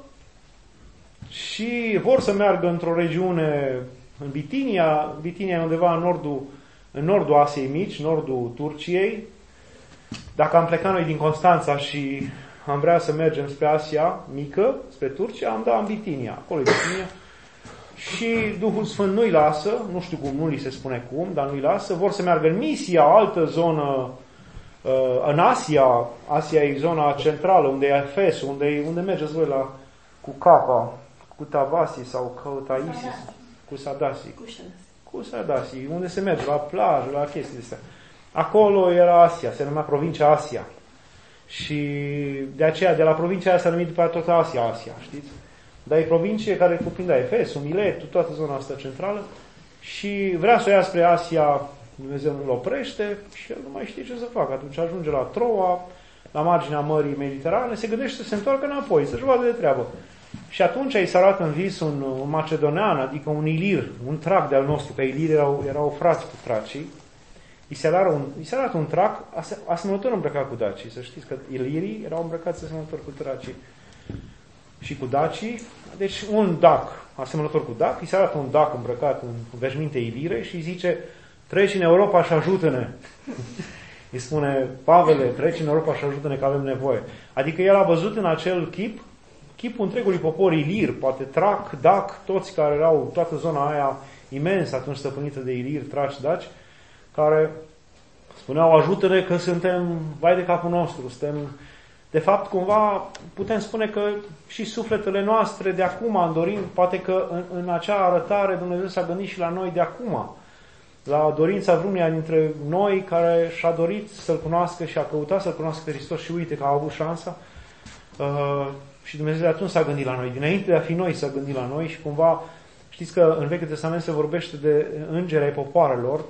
A: și vor să meargă într-o regiune în Bitinia, Bitinia e undeva în nordul, în nordul Asiei Mici, nordul Turciei. Dacă am plecat noi din Constanța și am vrea să mergem spre Asia Mică, spre Turcia, am dat în Bitinia, acolo e Bitinia. Și Duhul Sfânt nu-i lasă, nu știu cum, nu li se spune cum, dar nu-i lasă, vor să meargă în Misia, altă zonă, în Asia, Asia e zona centrală, unde e Efesul, unde, unde mergeți voi la, cu Capa, cu Tavasi sau cu Taisi, cu Sadasi, cu Sadasi, unde se merge, la plajă, la chestii astea. Acolo era Asia, se numea provincia Asia. Și de aceea, de la provincia aia s-a numit după tot Asia, Asia, știți? Dar e provincie care cuprindea Efesul, Miletul, toată zona asta centrală și vrea să o ia spre Asia, Dumnezeu nu-l oprește și el nu mai știe ce să facă. Atunci ajunge la Troa, la marginea Mării Mediterane, se gândește să se întoarcă înapoi, să-și vadă de treabă. Și atunci îi se arată în vis un, un macedonean, adică un ilir, un trac de-al nostru, că ilirii erau, erau frați cu tracii. Îi se arată un, îi se arată un trac asemănător îmbrăcat cu dacii. Să știți că ilirii erau îmbrăcați asemănător cu tracii și cu dacii. Deci un dac asemănător cu dac, îi se arată un dac îmbrăcat în veșminte ilire și îi zice: treci în Europa și ajută-ne. Îi spune: Pavele, treci în Europa și ajută-ne că avem nevoie. Adică el a văzut în acel chip chipul întregului popor ilir, poate trac, dac, toți care erau, toată zona aia imensă atunci stăpânită de iliri, traci, daci, care spuneau: ajută-ne că suntem vai de capul nostru, suntem. De fapt, cumva putem spune că și sufletele noastre de acum dorim, poate că în, în acea arătare Dumnezeu s-a gândit și la noi de acum, la dorința vreunia dintre noi care și-a dorit să-L cunoască și a căutat să-L cunoască pe Hristos și uite că a avut șansa. Uh, și Dumnezeu de atunci s-a gândit la noi, dinainte de a fi noi s-a gândit la noi și cumva, știți că în Vechiul Testament se vorbește de îngeri ai popoarelor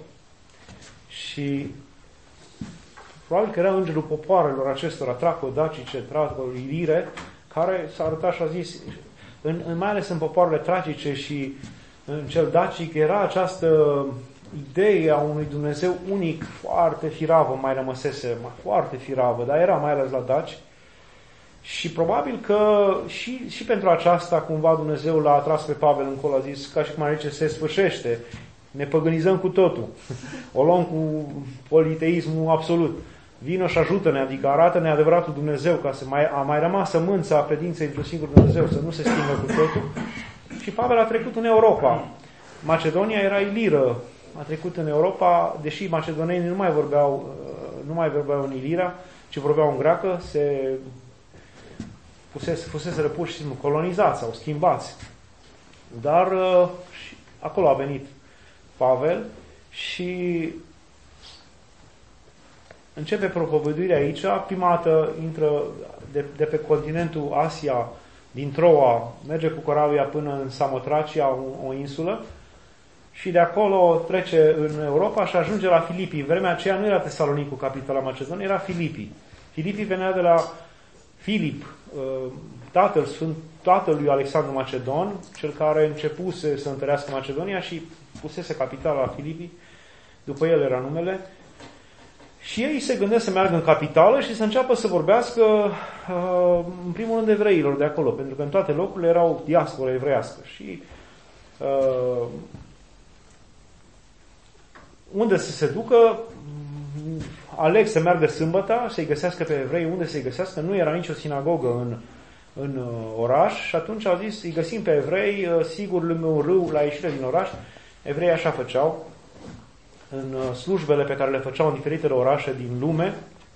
A: și probabil că era îngerul popoarelor acestora, traco-dacice, traco-ilire, care s-a arătat și a zis, în, în, mai ales în popoarele tracice și în cel dacic, era această idee a unui Dumnezeu unic, foarte firavă, mai rămăsese, foarte firavă, dar era mai ales la daci. Și probabil că și, și pentru aceasta cumva Dumnezeu l-a atras pe Pavel încolo, a zis, ca și cum ar zice, se sfârșește, ne păgânizăm cu totul, o luăm cu politeismul absolut. Vino și ajută-ne, adică arată-ne adevăratul Dumnezeu, ca să mai, a mai rămas sămânța credinței într-un singur Dumnezeu, să nu se schimbă cu totul. Și Pavel a trecut în Europa. Macedonia era iliră, a trecut în Europa, deși macedonenii nu mai vorbeau, nu mai vorbeau în ilira, ci vorbeau în greacă, se fusese, fusese pur și simplu colonizați sau schimbați. Dar și acolo a venit Pavel și începe propovăduirea aici. Prima dată intră de, de pe continentul Asia, din Troa, merge cu corabia până în Samotracia, o, o insulă, și de acolo trece în Europa și ajunge la Filipii. În vremea aceea nu era Tesalonicul, capitala Macedoniei, era Filipii. Filipii venea de la Filip, tatăl sfânt, tatălui Alexandru Macedon, cel care începuse să întărească Macedonia și pusese capitala la Filipii, după el era numele. Și ei se gândesc să meargă în capitală și să înceapă să vorbească, în primul rând, evreilor de acolo, pentru că în toate locurile erau diaspora evreiască. Și uh, unde să se ducă, aleg să meargă sâmbăta, să-i găsească pe evrei unde să-i găsească. Nu era nicio sinagogă în, în oraș și atunci au zis, îi găsim pe evrei, sigur, lângă un râu, la ieșire din oraș. Evreii așa făceau, în slujbele pe care le făceau în diferitele orașe din lume,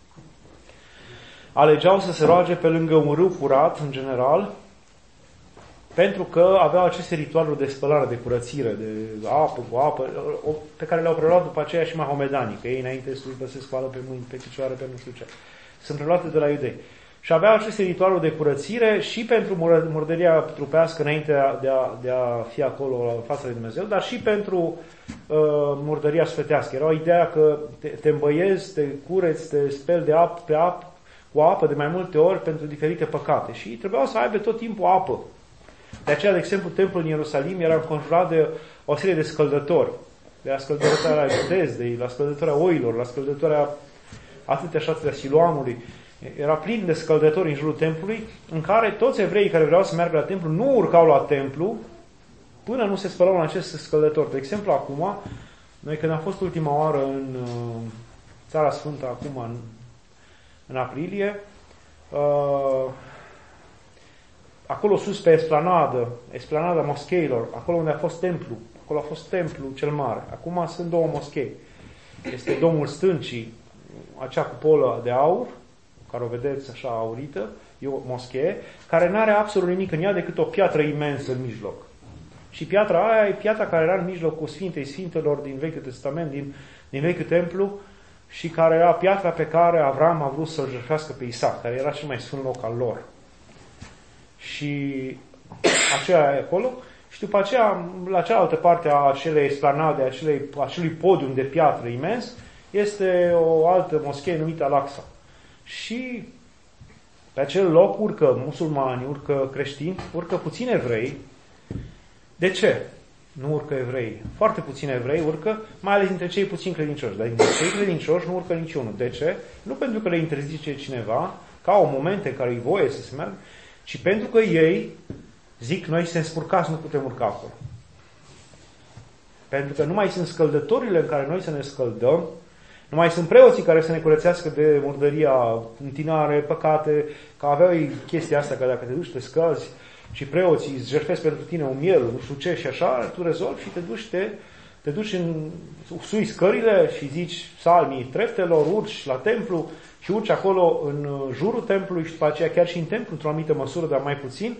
A: alegeau să se roage pe lângă un râu curat, în general, pentru că aveau aceste ritualuri de spălare, de curățire, de apă cu apă, pe care le-au preluat după aceea și mahomedanii, că ei înainte de slujbă se spală pe mâini, pe picioare, pe nu știu ce. Sunt preluate de la iudei. Și aveau aceste ritualuri de curățire și pentru murdăria trupească înainte de a, de a fi acolo la fața lui Dumnezeu, dar și pentru uh, murdăria sufletească. Era o ideea că te, te îmbăiezi, te cureți, te speli de apă, pe apă, cu apă de mai multe ori pentru diferite păcate. Și trebuiau să aibă tot timpul apă. De aceea, de exemplu, templul în Ierusalim era înconjurat de o serie de scăldători. De la scăldătoarea Bezdei, la scăldătoarea oilor, la scăldătoarea atâtea și atâtea Siloamului. Era plin de scăldători în jurul templului, în care toți evreii care vreau să meargă la templu nu urcau la templu până nu se spălau în acest scăldător. De exemplu, acum, noi când am fost ultima oară în uh, Țara Sfântă, acum în, în aprilie, uh, acolo sus pe esplanadă, esplanada moscheilor, acolo unde a fost templu, acolo a fost templu cel mare. Acum sunt două moschei. Este Domul Stâncii, acea cupolă de aur, care o vedeți așa aurită, e o moschee, care nu are absolut nimic în ea decât o piatră imensă în mijloc. Și piatra aia e piatra care era în mijlocul Sfintei Sfintelor din Vechiul Testament, din, din Vechiul Templu, și care era piatra pe care Avram a vrut să-l jertfească pe Isaac, care era cel mai sfânt loc al lor. Și aceea e acolo. Și după aceea, la cealaltă parte a acelei esplanade, a acelei, acelui podium de piatră imens, este o altă moschee numită Al-Aqsa. Și pe acel loc urcă musulmani, urcă creștini, urcă puțini evrei. De ce nu urcă evrei? Foarte puțini evrei urcă, mai ales dintre cei puțini credincioși. Dar dintre cei credincioși nu urcă niciunul. De ce? Nu pentru că le interzice cineva, ca o momente în care îi voie să se meargă, ci pentru că ei zic, noi suntem spurcați, nu putem urca acolo. Pentru că nu mai sunt scăldătorile în care noi să ne scăldăm, nu mai sunt preoții care să ne curățească de murdăria, întinare, păcate, că aveau ei chestia asta, că dacă te duci, te scăzi și preoții îți jertfesc pentru tine un miel, nu știu ce, și așa, tu rezolvi și te duci, te, te duci în, sui scările și zici psalmii treptelor, urci la templu și urci acolo în jurul templului și după aceea chiar și în templu, într-o anumită măsură, dar mai puțin,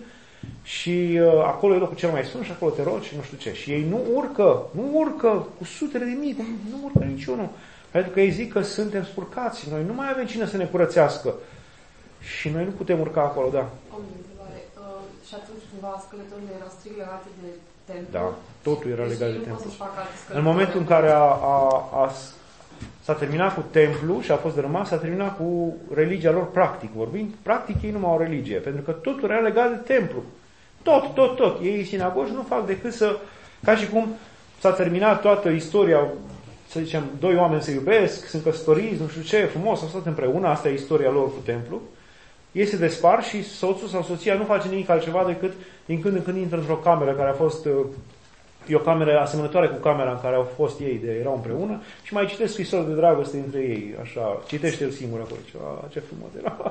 A: și uh, acolo e locul cel mai sfânt și acolo te rogi și nu știu ce. Și ei nu urcă, nu urcă cu sutele de mii, nu urcă niciunul. Pentru că ei zic că suntem spurcați. Noi nu mai avem cine să ne curățească. Și noi nu putem urca acolo, da.
B: Am o întrebare. Uh, și atunci cumva scălătorile erau strict legate de templu?
A: Da, totul era legat de templu. În momentul în care a, a, a, s-a terminat cu templu și a fost dărâmat, s-a terminat cu religia lor practic vorbind. Practic ei nu mai au religie, pentru că totul era legat de templu. Tot, tot, tot. Ei sinagogi nu fac decât să, ca și cum s-a terminat toată istoria, să zicem, doi oameni se iubesc, sunt căsătoriți, nu știu ce, frumos, au stat împreună, asta e istoria lor cu templu. Ei se despar și soțul sau soția nu face nimic altceva decât din când în când intră într-o cameră care a fost, e o cameră asemănătoare cu camera în care au fost ei, de erau împreună, și mai citesc scrisori de dragoste între ei, așa, citește el singur acolo, ceva, ce frumos era.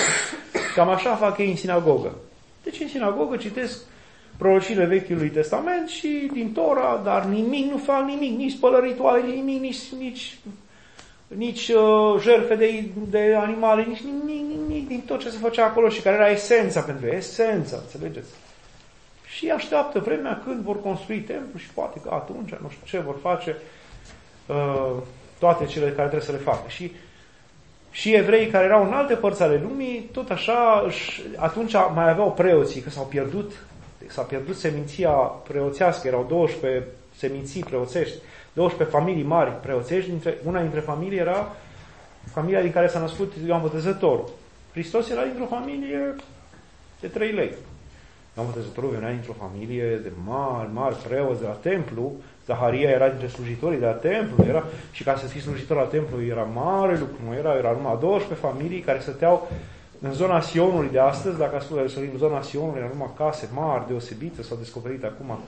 A: Cam așa fac ei în sinagogă. Deci în sinagogă citesc prorocile Vechiului Testament și din Tora, dar nimic, nu fac nimic, nici spălări rituale, nimic, nici, nici, nici uh, jertfe de, de animale, nici nimic, nimic din tot ce se făcea acolo și care era esența pentru ei, esența, înțelegeți? Și așteaptă vremea când vor construi templu și poate că atunci, nu știu ce, vor face uh, toate cele care trebuie să le facă. Și Și evrei care erau în alte părți ale lumii, tot așa, atunci mai aveau preoții, că s-au pierdut, s-a pierdut seminția preoțească, erau douăsprezece seminții preoțești, douăsprezece familii mari preoțești, dintre, una dintre familii era familia din care s-a născut Ioan Botezătorul. Hristos era dintr-o familie de trei lei. Ioan Botezătorul venea dintr-o familie de mari, mari preoți de la templu. Zaharia era dintre slujitorii de la templu, era, și ca să fii slujitor la templu era mare lucru, nu era, era numai douăsprezece familii care stăteau în zona Sionului de astăzi, dacă ascultă Ierusalim, în zona Sionului erau numai case mari, deosebite, s-au descoperit acum,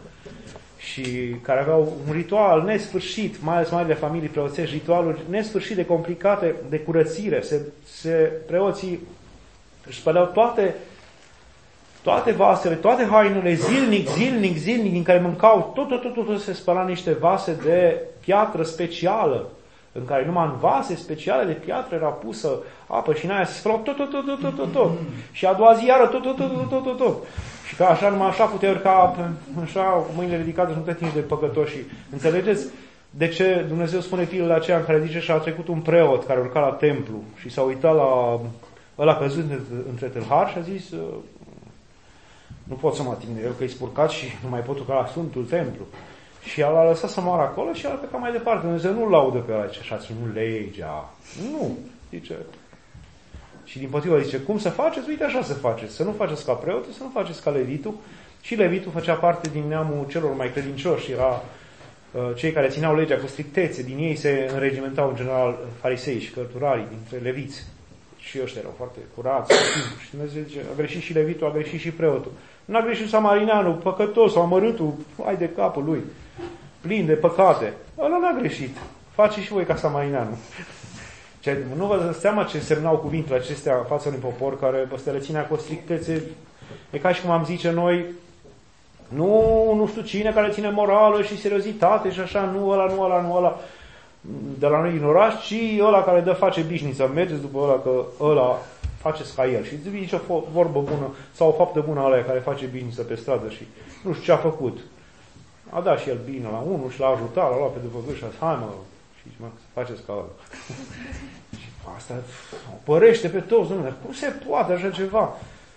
A: și care aveau un ritual nesfârșit, mai ales marile familii preoțești, ritualuri nesfârșit de complicate de curățire. Se, se, preoții își spăleau toate toate vasele, toate hainele, zilnic, zilnic, zilnic, din care mâncau, tot, tot, tot, tot, tot se spăla niște vase de piatră specială, în care numai în vase speciale de piatră era pusă apă și în aia se spălau tot, tot, tot, tot, tot, tot, tot. Și a doua zi iară tot, tot, tot, tot, tot, tot, tot. Și ca așa, numai așa putea urca, așa, cu mâinile ridicate și nu te atingi de păcătoși. Înțelegeți de ce Dumnezeu spune pilul aceea în care zice și a trecut un preot care urca la templu și s-a uitat la ăla căzut între tâlhari și a zis nu pot să mă ating de el că e spurcat și nu mai pot urca la Sfântul Templu. Și el a lăsat să moară acolo și el a plecat mai departe. Dumnezeu nu-l laudă pe ăla, zice, așa ținut legea. Nu, zice. Și din potrivă zice, cum să faceți? Uite așa să faceți. Să nu faceți ca preotul, să nu faceți ca levitul. Și levitul făcea parte din neamul celor mai credincioși. Era uh, cei care țineau legea cu strictețe. Din ei se înregimentau în general farisei și cărturarii dintre leviți. Și ăștia erau foarte curați. Și Dumnezeu zice, a greșit și levitul, a greșit și preotul. Nu a greșit samarineanul, păcătos, sau amărâtul, hai de capul lui, plin de păcate. Ăla n-a greșit. Faceți și voi ca samarineanul. Nu vă dați seama ce însemnau cuvintele acestea față unui popor care ăsta le ținea cu o strictețe. E ca și cum am zice noi, nu, nu știu cine care ține morală și seriozitate și așa, nu ăla, nu ăla, nu ăla de la noi din oraș, ci ăla care dă face bișniță. Mergeți după ăla că ăla faceți ca el. Și zice o vorbă bună sau o faptă bună ăla care face bișniță pe stradă și nu știu ce a făcut. A dat și el bine la unul și l-a ajutat, l-a luat pe după gâșa, hai mă, și mă, faceți ca ăla. Și asta părește pe toți, domnule, cum se poate așa ceva?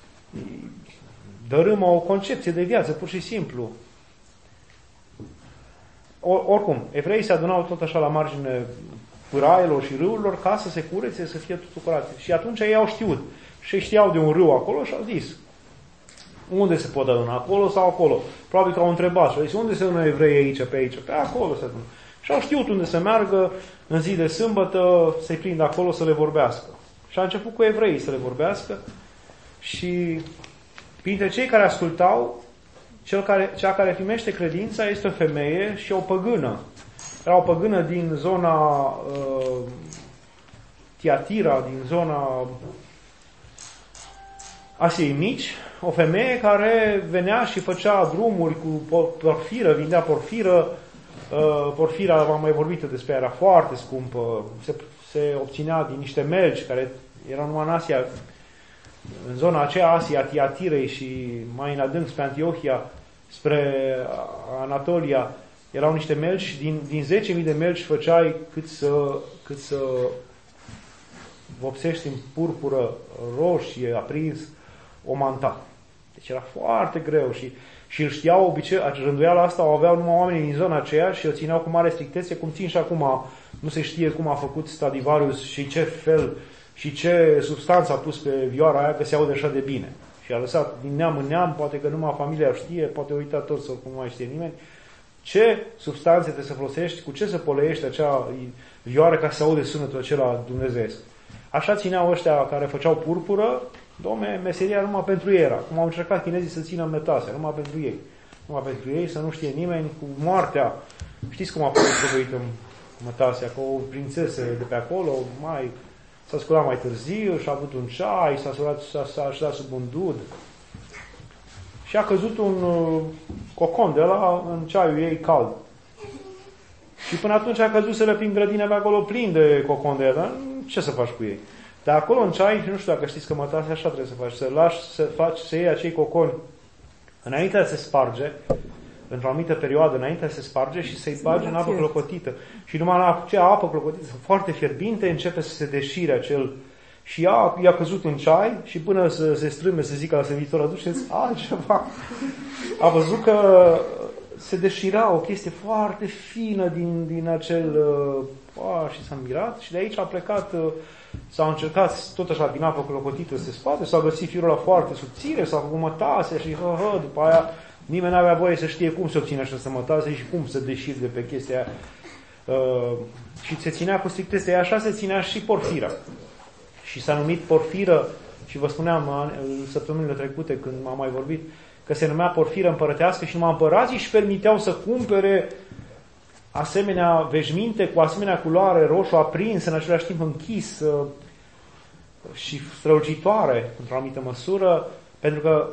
A: Dărâmă o concepție de viață, pur și simplu. Or, oricum, evreii se adunau tot așa la margine pâraielor și râurilor ca să se curețe, să fie totul curat. Și atunci ei au știut. Și știau de un râu acolo și au zis, unde se pot aduna? Acolo sau acolo? Probabil că au întrebat și au zis, unde se adună evreii aici, pe aici? Pe acolo se adună. Și au știut unde să meargă în zi de sâmbătă, să-i prindă acolo să le vorbească. Și a început cu evreii să le vorbească și printre cei care ascultau, cel care, cea care primește credința este o femeie și o păgână. Era o păgână din zona uh, Tiatira, din zona Asiei Mici, o femeie care venea și făcea drumuri cu porfiră, vindea porfiră. Uh, porfira, v-am mai vorbit despre ea, era foarte scumpă, se, se obținea din niște melci care erau numai în Asia, în zona aceea Asia, Tiatirei și mai în adânc spre Antiohia, spre Anatolia, erau niște melci, din, din zece mii de melci făceai cât să, cât să vopsești în purpură roșie, aprins, o manta. Deci era foarte greu și, și îl știau obicei, rânduiala asta o aveau numai oamenii din zona aceea și o țineau cu mare strictețe, cum țin și acum, nu se știe cum a făcut Stradivarius și ce fel și ce substanță a pus pe vioara aia că se aude așa de bine. Și a lăsat din neam în neam, poate că numai familia știe, poate uita tot sau cum mai știe nimeni, ce substanțe trebuie să folosești, cu ce să poleiești acea vioară ca să se aude sunetul acela dumnezeiesc. Așa țineau ăștia care făceau purpură, domne, meseria numai pentru ei era. Cum au încercat chinezii să țină metase, numai pentru ei. Numai pentru ei, să nu știe nimeni, cu moartea. Știți cum a fost provoit în Mătasea, că o prințesă de pe acolo, mai s-a sculat mai târziu și a avut un ceai, s-a surat, s-a, s-a așezat sub un dud. Și a căzut un uh, cocon de la în ceaiul ei cald. Și până atunci a căzut să le prin grădina pe acolo plin de cocon de dar ce să faci cu ei? Dar acolo în ceai, nu știu dacă știți că Mătasea așa trebuie să faci, să lași, să faci, să iei acei coconi înainte de a se sparge, într-o anumită perioadă, înainte de a se sparge și să-i bagi în apă clocotită. Și numai în acea apă clocotită, foarte fierbinte, începe să se deșire acel... Și ea i-a căzut în ceai și până să se strâmbe, să zică la servitor, aduceți altceva. A văzut că se deșira o chestie foarte fină din, din acel... A, și s-a mirat și de aici a plecat... S-a încercat tot așa din apă clocotită să se spate, s-a găsit firul ăla foarte subțire, s-a făcut mătase și hă, hă, după aia nimeni n-avea voie să știe cum se obține această mătase și cum să deșiri de pe chestia aia. Uh, și se ținea cu strictețe, așa se ținea și porfira. Și s-a numit porfiră, și vă spuneam săptămânile trecute când m-am mai vorbit, că se numea porfiră împărătească și numai împărații își permiteau să cumpere asemenea veșminte cu asemenea culoare roșu aprins, în același timp închis și strălucitoare, într-o anumită măsură, pentru că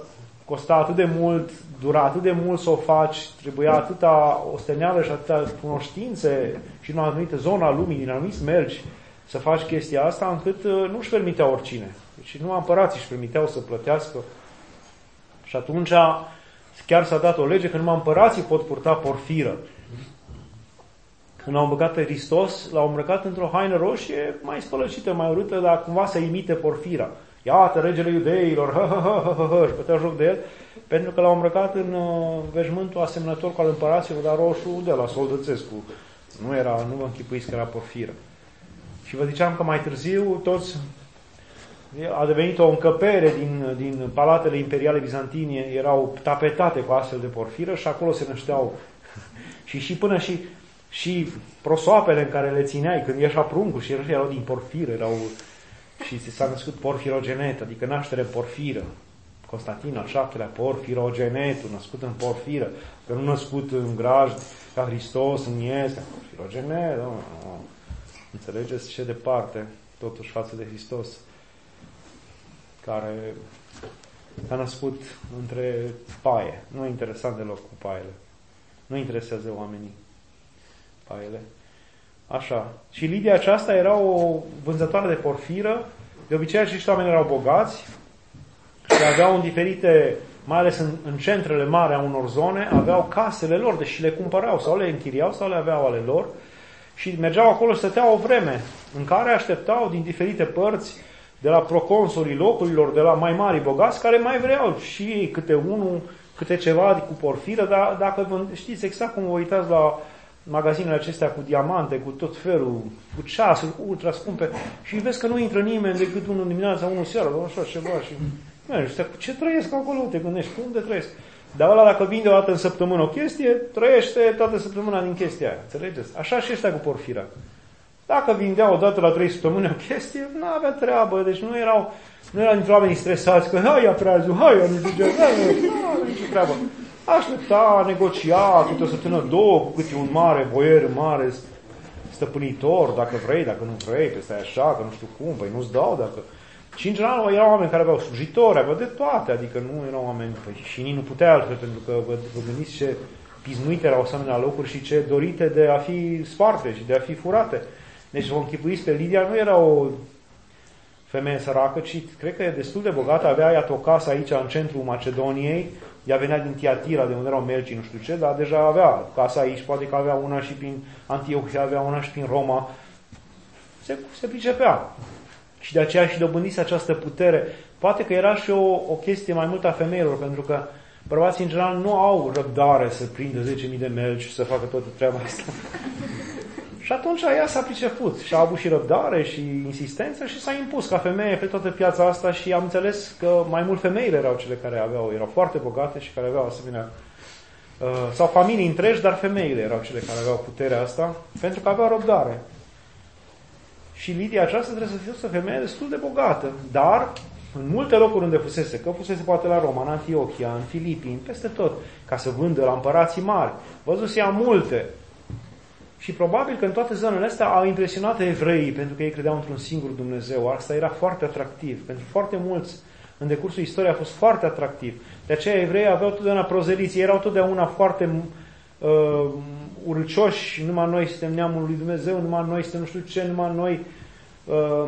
A: costa atât de mult, dura atât de mult să o faci, trebuia atâta osteneală și atâta cunoștințe și în o anumită zonă a lumii, din anumiți melci, să faci chestia asta, încât nu își permitea oricine. Deci nu împărații își permiteau să plătească. Și atunci chiar s-a dat o lege că numai împărații pot purta porfiră. Când au îmbrăcat pe Hristos, l-au îmbrăcat într-o haină roșie, mai spălăcită, mai urâtă, dar cumva să imite porfira. Iată, regele iudeilor, hă, hă, hă, hă, hă, și putea joc de el, pentru că l-au îmbrăcat în uh, veșmântul asemănător cu al împăraților, dar roșu de la Soldățescu. Nu era, nu vă închipuiți că era porfiră. Și vă ziceam că mai târziu toți a devenit o încăpere din, din palatele imperiale bizantine, erau tapetate cu astfel de porfiră și acolo se nășteau și, și până și, și prosoapele în care le țineai, când ieșea pruncul și erau din porfiră, erau, și s-a născut porfirogenet, adică naștere porfiră. Constantin al șaptelea, porfirogenetul, născut în porfiră, că nu născut în grajd ca Hristos, în ies, ca porfirogenet, nu, nu. Înțelegeți ce departe, totuși, față de Hristos, care s-a născut între paie. Nu e interesant deloc cu paiele. Nu interesează oamenii paiele. Așa. Și Lidia aceasta era o vânzătoare de porfiră. De obicei, acești oameni erau bogați și aveau în diferite, mai ales în, în centrele mari a unor zone, aveau casele lor, deși le cumpărau sau le închiriau sau le aveau ale lor. Și mergeau acolo și stăteau o vreme în care așteptau din diferite părți, de la proconsulii locurilor, de la mai mari bogați, care mai vreau și ei câte unul, câte ceva cu porfiră, dar dacă vă știți exact cum vă uitați la magazinele acestea cu diamante, cu tot felul, cu ceasuri ultra scumpe, și vezi că nu intră nimeni decât unul dimineața, unul seara, așa ceva, și mergi, cu ce trăiesc acolo, te gândești, cum de trăiesc? Dar ăla, dacă vinde o dată în săptămână o chestie, trăiește toată săptămâna din chestia aia. Înțelegeți? Așa și ăștia cu porfira. Dacă vindea o dată la trei săptămâni o chestie, nu avea treabă. Deci nu erau, nu erau dintre oamenii stresați că hai ia prazul, hai ia nu știu ce, nu avea nicio treabă. Aștepta, negocia câte o săptămână, două, cu câte un mare boier, mare stăpânitor, dacă vrei, dacă nu vrei, că stai așa, că nu știu cum, păi nu-ți dau, dacă... Și în general erau oameni care aveau slujitori, aveau de toate, adică nu erau oameni, păi, și nici nu putea altfel, pentru că vă, vă gândiți ce pismuite erau asemenea locuri și ce dorite de a fi sparte și de a fi furate. Deci vă închipuiți, pe Lidia nu era o femeie săracă, ci cred că e destul de bogată, avea iată o casă aici în centrul Macedoniei, ea venea din Tiatira, de unde erau mercii, nu știu ce, dar deja avea casa aici, poate că avea una și prin Antiohia, avea una și prin Roma, se, se pricepea. Și de aceea și dobândiți această putere. Poate că era și o, o chestie mai mult a femeilor, pentru că bărbații în general nu au răbdare să prindă zece mii de melci și să facă toată treaba asta. Și atunci ea s-a priceput și a avut și răbdare și insistență și s-a impus ca femeie pe toată piața asta și am înțeles că mai mult femeile erau cele care aveau, erau foarte bogate și care aveau asemenea, uh, sau familii întregi, dar femeile erau cele care aveau puterea asta, pentru că aveau răbdare. Și Lidia aceasta trebuie să fie o femeie destul de bogată, dar în multe locuri unde fusese, că fusese poate la Roma, în Antiohia, în Filipini, peste tot, ca să vândă la împărații mari, văzuse ea multe. Și probabil că în toate zonele astea au impresionat evreii, pentru că ei credeau într-un singur Dumnezeu. Asta era foarte atractiv. Pentru foarte mulți, în decursul istoriei, a fost foarte atractiv. De aceea evreii aveau totdeauna prozeliți, erau totdeauna foarte uh, urâcioși, numai noi suntem neamul lui Dumnezeu, numai noi suntem nu știu ce, numai noi uh,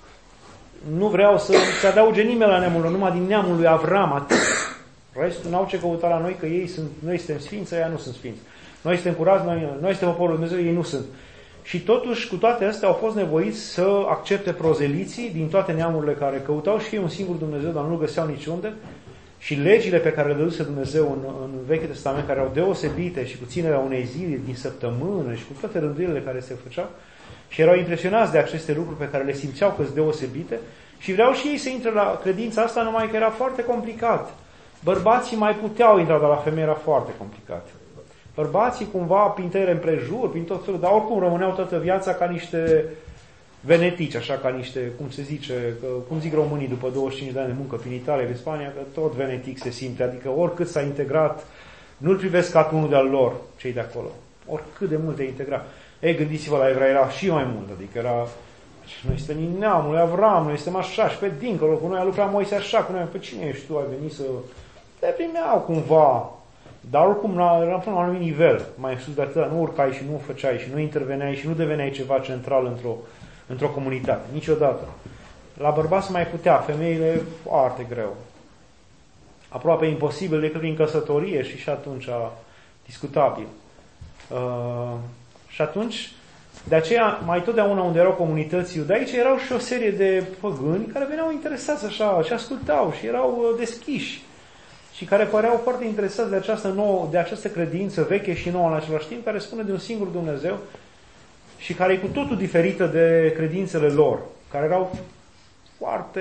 A: nu vreau să se adauge nimeni la neamul lor, numai din neamul lui Avram, atât. Restul n-au ce căuta la noi, că ei sunt, noi suntem sfinți, ei nu sunt sfinți. Noi suntem curați, noi, noi suntem poporul lui Dumnezeu, ei nu sunt. Și totuși, cu toate astea, au fost nevoiți să accepte prozeliții din toate neamurile care căutau și ei un singur Dumnezeu, dar nu-L găseau niciunde. Și legile pe care le dăduse Dumnezeu în, în Vechiul Testament, care erau deosebite și cu ținerea unei zile din săptămână și cu toate rânduielile care se făceau, și erau impresionați de aceste lucruri pe care le simțeau că sunt deosebite și vreau și ei să intre la credința asta, numai că era foarte complicat. Bărbații mai puteau intra, dar la femei era foarte complicat. Bărbații cumva prin tăiere împrejur, prin tot felul, dar oricum rămâneau toată viața ca niște venetici, așa ca niște, cum se zice, că, cum zic românii după douăzeci și cinci de ani de muncă prin Italia, în Spania, că tot venetic se simte, adică oricât s-a integrat, nu-l privesc ca unul de-al lor, cei de acolo. Oricât de mult te integra. Ei, gândiți-vă, la evrei era și mai mult, adică era, noi suntem din neamul lui Avram, noi suntem așa și pe dincolo, cu noi a lucrat Moise așa, cu noi, pe cine ești tu, ai venit să... le primeau cumva, dar oricum era până la un anumit nivel, mai sus de atât, nu urcai și nu făceai și nu interveneai și nu deveneai ceva central într-o, într-o comunitate, niciodată. La bărbați mai putea, femeile foarte greu. Aproape imposibil decât prin căsătorie și și atunci discutabil. Uh, și atunci, de aceea, mai totdeauna unde erau comunități iudaice, erau și o serie de păgâni care veneau interesați așa și ascultau și erau deschiși și care păreau foarte interesați de această nouă, de această credință veche și nouă în același timp, care spune de un singur Dumnezeu și care e cu totul diferită de credințele lor, care erau foarte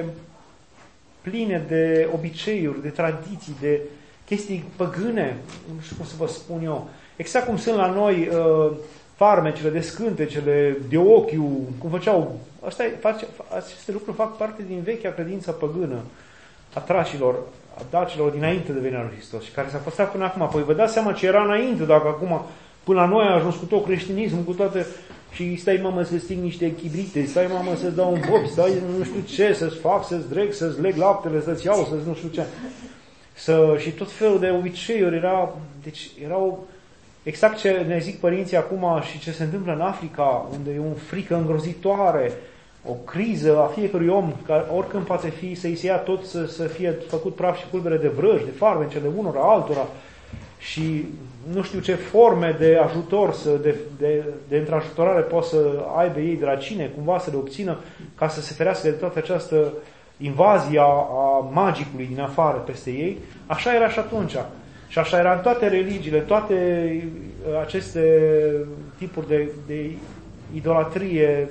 A: pline de obiceiuri, de tradiții, de chestii păgâne, nu știu cum să vă spun eu. Exact cum sunt la noi uh, farmecele de scântecele, de ochiul, cum făceau. Asta e, face, aceste lucruri fac parte din vechea credință păgână a trașilor, a dacilor dinainte de venirea lui Hristos și care s-a păstrat până acum. Păi vă dați seama ce era înainte, dacă acum până la noi a ajuns cu tot creștinismul, cu toate... Și stai, mamă, să sting niște chibrite, stai, mamă, să dau un bob, stai, nu știu ce, să-ți fac, să-ți dreg, să-ți leg laptele, să-ți iau, să-ți nu știu ce. Să, și tot felul de obiceiuri era, deci erau exact ce ne zic părinții acum și ce se întâmplă în Africa, unde e o frică îngrozitoare, o criză a fiecărui om, care oricând poate fi să-i se ia tot, să, să fie făcut praf și pulbere de vrăji, de farmecele unora, altora, și nu știu ce forme de ajutor, să, de, de, de întrajutorare pot să aibă ei de la cine, cumva să le obțină, ca să se ferească de toată această invazie a, a magicului din afară peste ei. Așa era și atunci. Și așa era în toate religiile, toate aceste tipuri de, de idolatrie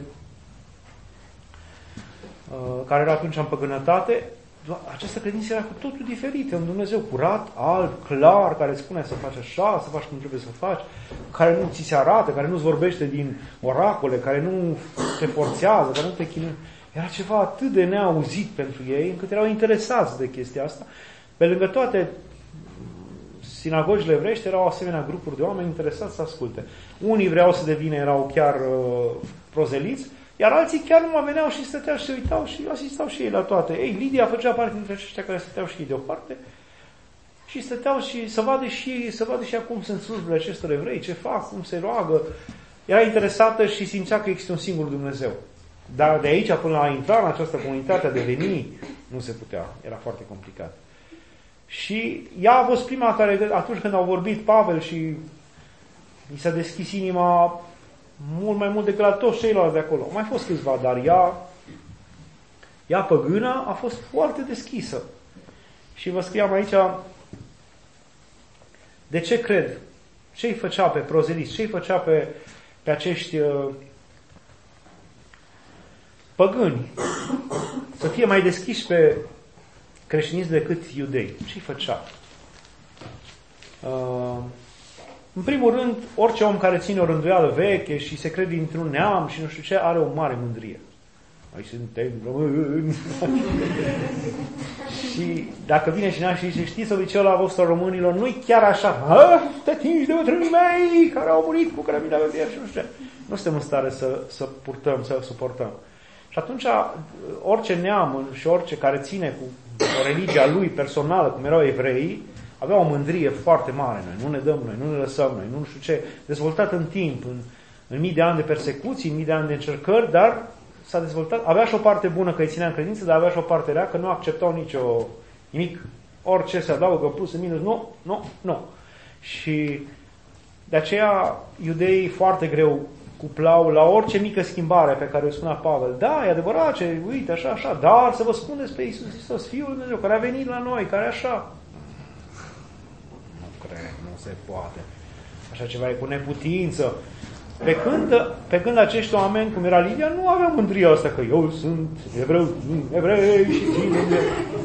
A: care era atunci în păgânătate. Această credință era cu totul diferită. Un Dumnezeu curat, alb, clar, care îți spune să faci așa, să faci cum trebuie să faci, care nu ți se arată, care nu-ți vorbește din oracole, care nu te forțează, care nu te chinuie. Era ceva atât de neauzit pentru ei, încât erau interesați de chestia asta. Pe lângă toate sinagogile evreiești erau asemenea grupuri de oameni interesați să asculte. Unii vreau să devină, erau chiar uh, prozeliți, iar alții chiar nu mai veneau și stăteau și se uitau și asistau și ei la toate. Ei, Lidia făcea parte dintre aceștia care stăteau și ei deoparte și stăteau și să vadă și ei, să vadă și acum sunt slujbele acestor evrei, ce fac, cum se roagă. Era interesată și simțea că există un singur Dumnezeu. Dar de aici până la a intra în această comunitate, a deveni, nu se putea. Era foarte complicat. Și ea a fost prima care, atunci când au vorbit Pavel și i s-a deschis inima mult mai mult decât la toți ceilalți de acolo. Au mai fost câțiva, dar ea, ea păgână a fost foarte deschisă. Și vă scriam aici de ce cred, ce îi făcea pe prozeliți, ce îi făcea pe, pe acești uh, păgâni să fie mai deschiși pe creștinism decât iudei. Ce îi făcea? Uh, În primul rând, orice om care ține o rânduială veche și se crede dintr-un neam și nu știu ce, are o mare mândrie. Aici suntem români. Și dacă vine cineva și zice, știți obiceiul la vostru românilor, nu-i chiar așa. Te atingi de bătrânii mei care au murit cu cărămida pe viață și nu știu ce. Nu suntem în stare să, să purtăm, să suportăm. Și atunci, orice neam și orice care ține cu religia lui personală, cum erau evreii, avea o mândrie foarte mare. Noi nu ne dăm, noi nu ne lăsăm, noi nu știu ce. Dezvoltat în timp, în, în mii de ani de persecuții, în mii de ani de încercări, dar s-a dezvoltat. Avea și o parte bună că îi ținea în credință, dar avea și o parte rea că nu acceptau nicio nimic. Orice se adaugă, plus în minus, nu, nu, nu. Și de aceea iudeii foarte greu cuplau la orice mică schimbare pe care o spunea Pavel. Da, e adevărat, ce, uite, așa, așa, dar să vă spun despre Iisus Hristos, Fiul lui Dumnezeu, care a venit la noi, care așa. Nu se poate. Așa ceva e cu neputință. Pe când, pe când acești oameni, cum era Lidia, nu aveau mândria asta că eu sunt evreu, evrei și ține de...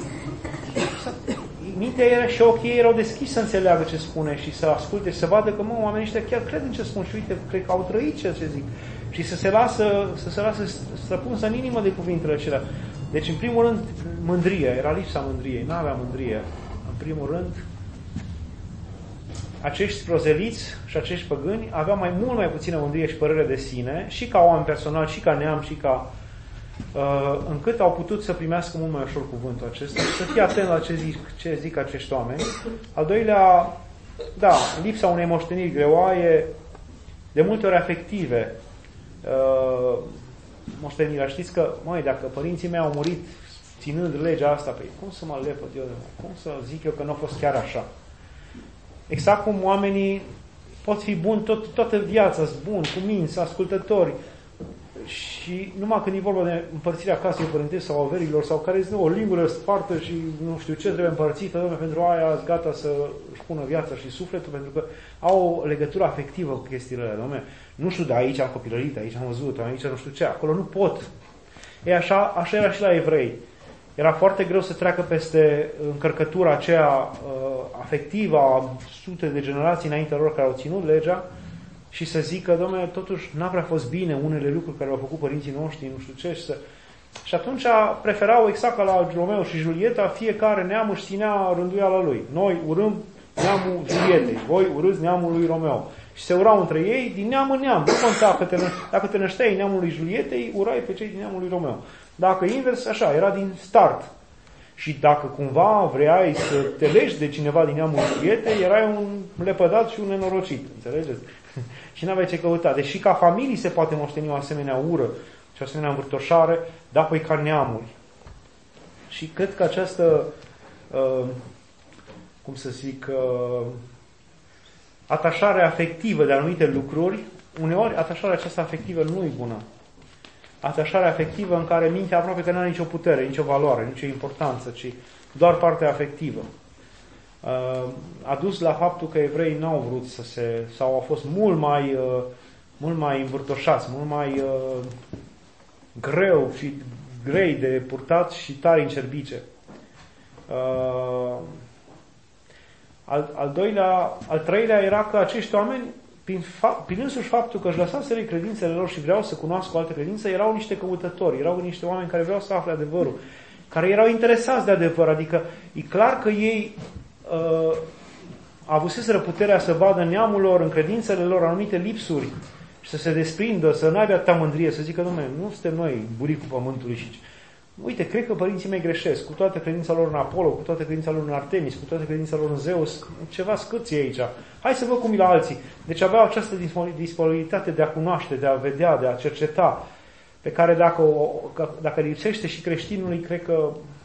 A: Mintea era și ochii ei erau deschiși să înțeleagă ce spune și să asculte și să vadă că, mă, oamenii ăștia chiar cred în ce spun și uite, cred că au trăit ceea ce zic. Și să se lasă, să se lasă străpunsă în inimă de cuvintele acelea. Deci, în primul rând, mândrie. Era lipsa mândriei. N-avea mândrie. În primul rând, acești prozeliți și acești păgâni aveau mai mult mai puțină mândrie și părere de sine, și ca oameni personal, și ca neam, și ca încât au putut să primească mult mai ușor cuvântul acesta și să fie atent la ce zic, ce zic acești oameni. Al doilea, da, lipsa unei moșteniri greoaie, de multe ori afective, moștenirea. Știți că, măi, dacă părinții mei au murit ținând legea asta, păi cum să mă lepăd eu de mă? Cum să zic eu că nu a fost chiar așa? Exact cum oamenii pot fi buni tot, toată viața, sunt buni, cuminți, ascultători, și numai când e vorba de împărțirea casei părintești sau averilor, sau care este o lingură spartă și nu știu ce trebuie împărțită, pentru aia sunt gata să își pună viața și sufletul, pentru că au o legătură afectivă cu chestiile alea. Dom'le, nu știu, de aici am copilărit, aici am văzut, aici nu știu ce, acolo nu pot. E așa, așa era și la evrei. Era foarte greu să treacă peste încărcătura aceea uh, afectivă a sute de generații înaintea lor care au ținut legea și să zică, dom'le, totuși n-a prea fost bine unele lucruri care au făcut părinții noștri, nu știu ce, și, să... și atunci preferau, exact ca la Romeo și Julieta, fiecare neam își ținea rânduiala lui. Noi urâm neamul Julietei, voi urâți neamul lui Romeo. Și se urau între ei din neam în neam. Nu conta că te, dacă te nășteai neamul lui Julietei, urai pe cei din neamul lui Romeo. Dacă invers, așa, era din start. Și dacă cumva vreai să te legi de cineva din neamul Julietei, erai un lepădat și un nenorocit. Înțelegeți? Și n-aveai ce căuta. Deși ca familie se poate moșteni o asemenea ură și o asemenea învârtoșare, dar apoi ca neamuri. Și cred că această, uh, cum să zic, uh, atașare afectivă de anumite lucruri, uneori atașarea aceasta afectivă nu e bună. Atașarea afectivă în care mintea aproape că nu are nicio putere, nicio valoare, nicio importanță, ci doar partea afectivă. A dus la faptul că evreii n-au vrut să se, sau au fost mult mai, mult mai învârtoșați, mult mai greu și grei de purtat și tare în cerbice. Al, al doilea, al treilea era că acești oameni, prin, fa- prin însuși faptul că își lăsaseră credințele lor și vreau să cunoască o altă credință, erau niște căutători, erau niște oameni care vreau să afle adevărul, care erau interesați de adevăr, adică e clar că ei uh, avuseseră puterea să vadă în neamul lor, în credințele lor, anumite lipsuri și să se desprindă, să n-aibă atâta mândrie, să zică, dom'le, nu suntem noi buricul pământului și uite, cred că părinții mei greșesc, cu toată credința lor în Apollo, cu toată credința lor în Artemis, cu toată credința lor în Zeus, ceva scârție aici. Hai să văd cum e la alții. Deci aveau această disponibilitate de a cunoaște, de a vedea, de a cerceta, pe care dacă, o, dacă lipsește și creștinului, cred că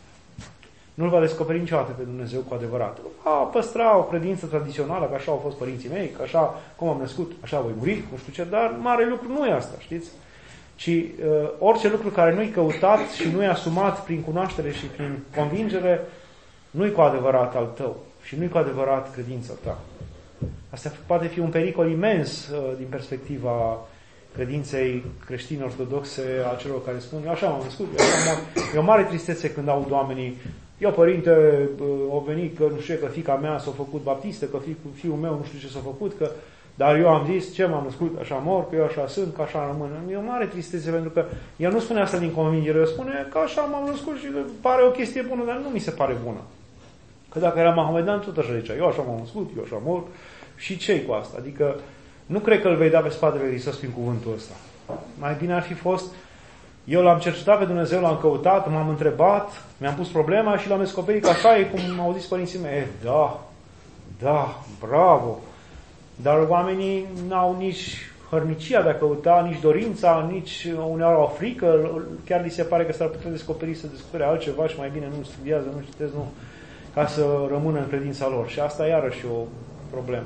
A: nu-l va descoperi niciodată pe Dumnezeu cu adevărat. A păstra o credință tradițională, că așa au fost părinții mei, că așa, cum am născut, așa voi muri, nu știu ce, dar mare lucru nu e asta, știți? Ci uh, orice lucru care nu-i căutat și nu-i asumat prin cunoaștere și prin convingere, nu-i cu adevărat al tău și nu-i cu adevărat credința ta. Asta poate fi un pericol imens uh, din perspectiva credinței creștine ortodoxe a celor care spun, eu așa m-am născut, eu așa m-am... E o mare tristețe când aud oamenii, eu părinte, uh, au venit că nu știu că fiica mea s-a făcut baptistă, că fi, fiul meu nu știu ce s-a făcut, că dar eu am zis, ce m-am născut, așa mor, că eu așa sunt, că așa rămân. E o mare tristețe, pentru că el nu spune asta din convingere, el spune că așa m-am născut și pare o chestie bună, dar nu mi se pare bună. Că dacă era Mahomedan, tot așa zicea, eu așa m-am născut, eu așa mor, și ce-i cu asta? Adică nu cred că îl vei da pe spatele lui Iisus prin cuvântul ăsta. Mai bine ar fi fost, eu l-am cercetat pe Dumnezeu, l-am căutat, m-am întrebat, mi-am pus problema și l-am descoperit că așa e cum m-au zis părinții mei. E, da, da, bravo! Dar oamenii n-au nici hărnicia de a căuta, nici dorința, nici uneori au frică, chiar li se pare că s-ar putea descoperi să descopere altceva și mai bine nu studiază, nu citesc, nu, ca să rămână în credința lor. Și asta iarăși o problemă.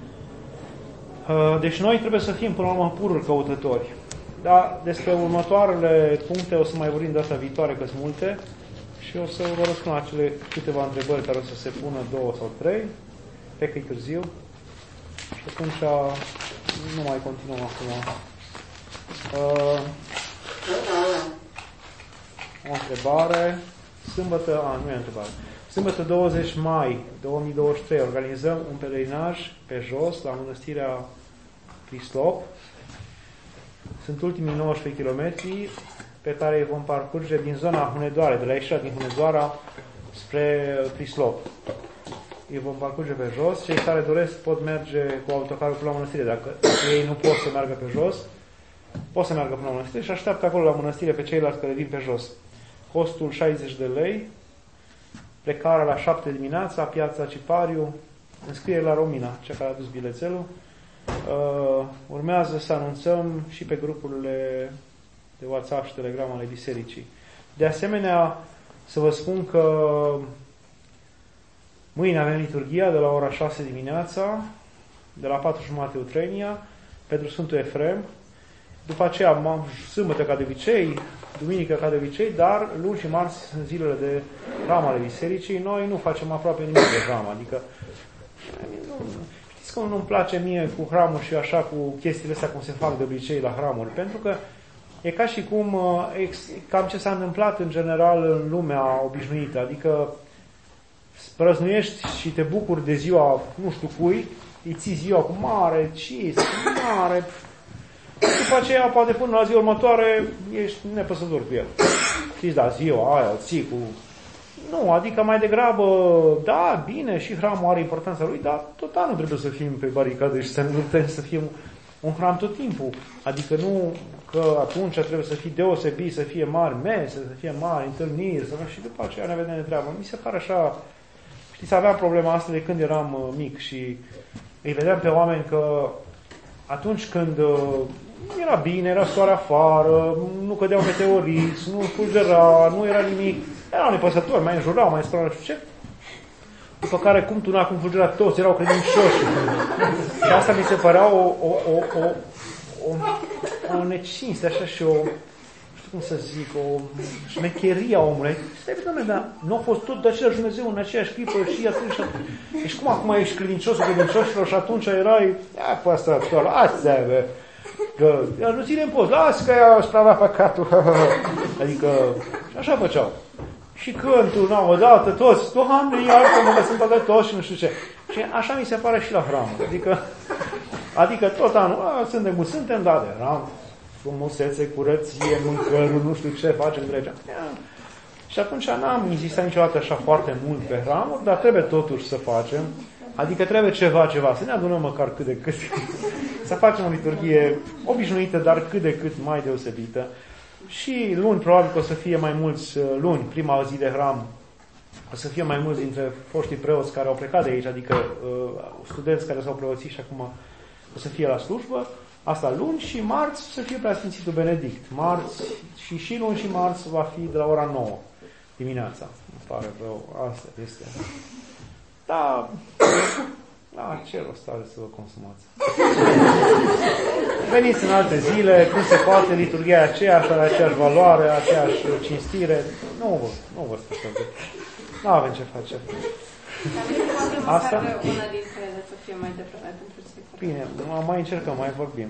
A: Deci noi trebuie să fim până la urmă pururi căutători. Dar despre următoarele puncte o să mai vorbim data viitoare, că sunt multe, și o să vă răspund la cele câteva întrebări care o să se pună, două sau trei, pe că e târziu. Și atunci nu mai continuăm acum. Uh, o întrebare. Sâmbătă, a, nu e întrebare. Sâmbătă douăzeci mai două mii douăzeci și trei organizăm un pelerinaj pe jos, la Mănăstirea Prislop. Sunt ultimii nouăsprezece kilometri pe care îi vom parcurge din zona Hunedoare, de la ieșirea din Hunedoara spre Prislop. Îi vom parcurge pe jos. Cei care doresc pot merge cu autocarul la mănăstire. Dacă ei nu pot să meargă pe jos, pot să meargă până la mănăstire și așteaptă acolo la mănăstire pe ceilalți care vin pe jos. Costul șaizeci de lei, plecarea la șapte dimineața, Piața Cipariu, înscriere la Romina, cea care a adus bilețelul. Uh, urmează să anunțăm și pe grupurile de WhatsApp și Telegram ale bisericii. De asemenea, să vă spun că mâine avem liturghia de la ora șase dimineața, de la patru jumate Utrenia, pentru Sfântul Efrem. După aceea, sâmbătă ca de obicei, duminică ca de obicei, dar luni și marți sunt zilele de hram ale bisericii. Noi nu facem aproape nimic de hram, adică nu, știți că nu-mi place mie cu hramul și așa cu chestiile astea cum se fac de obicei la hramuri, pentru că e ca și cum, cam ce s-a întâmplat în general în lumea obișnuită, adică prăznuiești și te bucuri de ziua nu știu cui, îi ții ziua cu mare cis, cu mare, după aceea poate până la ziua următoare ești nepăsător cu el. Știți, da, ziua aia, o ții cu... Nu, adică mai degrabă, da, bine, și hramul are importanța lui, dar tot anul trebuie să fim pe baricade și să nu putem să fim un hram tot timpul. Adică nu că atunci trebuie să fie deosebit, să fie mari mese, să fie mari întâlniri, să... și după aceea ne vedem de treabă. Mi se pare așa... Știți, aveam problema asta de când eram uh, mic și îi vedeam pe oameni că atunci când uh, era bine, era soare afară, nu cădeau meteoriți, nu fulgera, nu era nimic, erau nepăsători, mai înjurau, mai spuneau, nu știu ce. După care, cum tuna, cum fulgera, toți erau credincioși. Și asta mi se părea o, o, o, o, o, o necinste, așa, și o, cum să zic, o șmecherie a omului. Stai, doamne, dar nu a fost tot de același Dumnezeu în aceeași clipă și atunci. Deci cum acum ești credinciosul credincioșilor și atunci erai, ia, cu asta, lasă-te, că nu ținem post, lasă că ea își pravea păcatul. Adică, așa făceau. Și cântul, na, odată, toți, Doamne, iartă-mă că sunt toate toți și nu știu ce. Și așa mi se pare și la hram. Adică, adică tot anul, a, suntem cum suntem, da, de hram. Frumusețe, curăție, mâncăruri, nu știu ce facem grecea. Și atunci n-am insistat niciodată așa foarte mult pe hramuri, dar trebuie totuși să facem. Adică trebuie ceva, ceva, să ne adunăm măcar cât de cât. Să facem o liturghie obișnuită, dar cât de cât mai deosebită. Și luni, probabil că o să fie mai mulți luni, prima zi de hram, o să fie mai mulți dintre foștii preoți care au plecat de aici, adică uh, studenți care s-au preoțit și acum o să fie la slujbă. Asta luni și marți să fie Preasfințitul Benedict. Marți și și luni și marți va fi de la ora nouă dimineața. Îmi pare rău. Asta este. Da, da, ce rost are să vă consumați? Veniți în alte zile, când se poate, liturghia e aceeași, are aceeași valoare, aceeași cinstire. Nu vă, nu vă stăpâneți. Nu avem ce face. Asta?
B: Una dintre ele să fie mai devreme pentru cei.
A: Bine, mai încercăm, mai vorbim.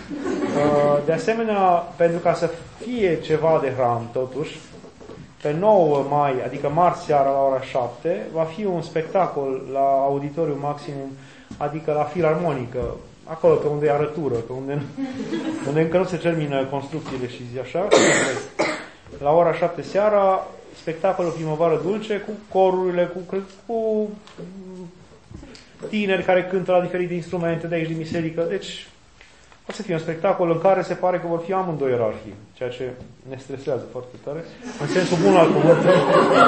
A: De asemenea, pentru ca să fie ceva de hram, totuși, pe nouă mai, adică marți seara la ora șapte, va fi un spectacol la Auditoriu Maximum, adică la Filarmonică, acolo pe unde e arătură, pe unde, unde încă nu se termină construcțiile și zi așa. La ora șapte seara, spectacolul Primăvară Dulce, cu corurile, cu, cu tineri care cântă la diferite instrumente de aici din biserică. Deci, o să fie un spectacol în care se pare că vor fi amândoi ierarhii, ceea ce ne stresează foarte tare, în sensul bun al cuvântului.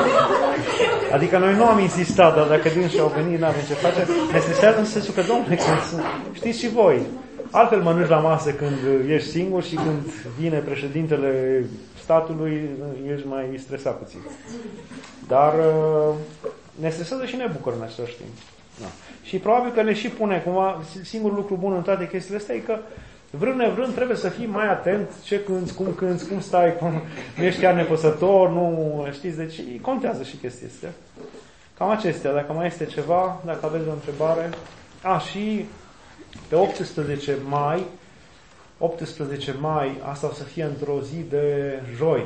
A: Adică noi nu am insistat, dar dacă din și au venit, n-avem ce face. Ne stresează în sensul că, domnule, când, știți și voi, altfel mănânci la masă când ești singur și când vine președintele statului, ești mai stresat puțin. Dar ne stresează și ne bucură în același timp. Da. Și probabil că ne și pune, cumva, singurul lucru bun în toate chestiile astea e că vrând nevrând trebuie să fii mai atent ce cânți, cum cânți, cum stai, cum nu ești chiar nepăsător, nu știți, deci contează și chestia astea. Cam acestea, dacă mai este ceva, dacă aveți o întrebare. A, și pe optsprezece mai, optsprezece mai, asta o să fie într-o zi de joi,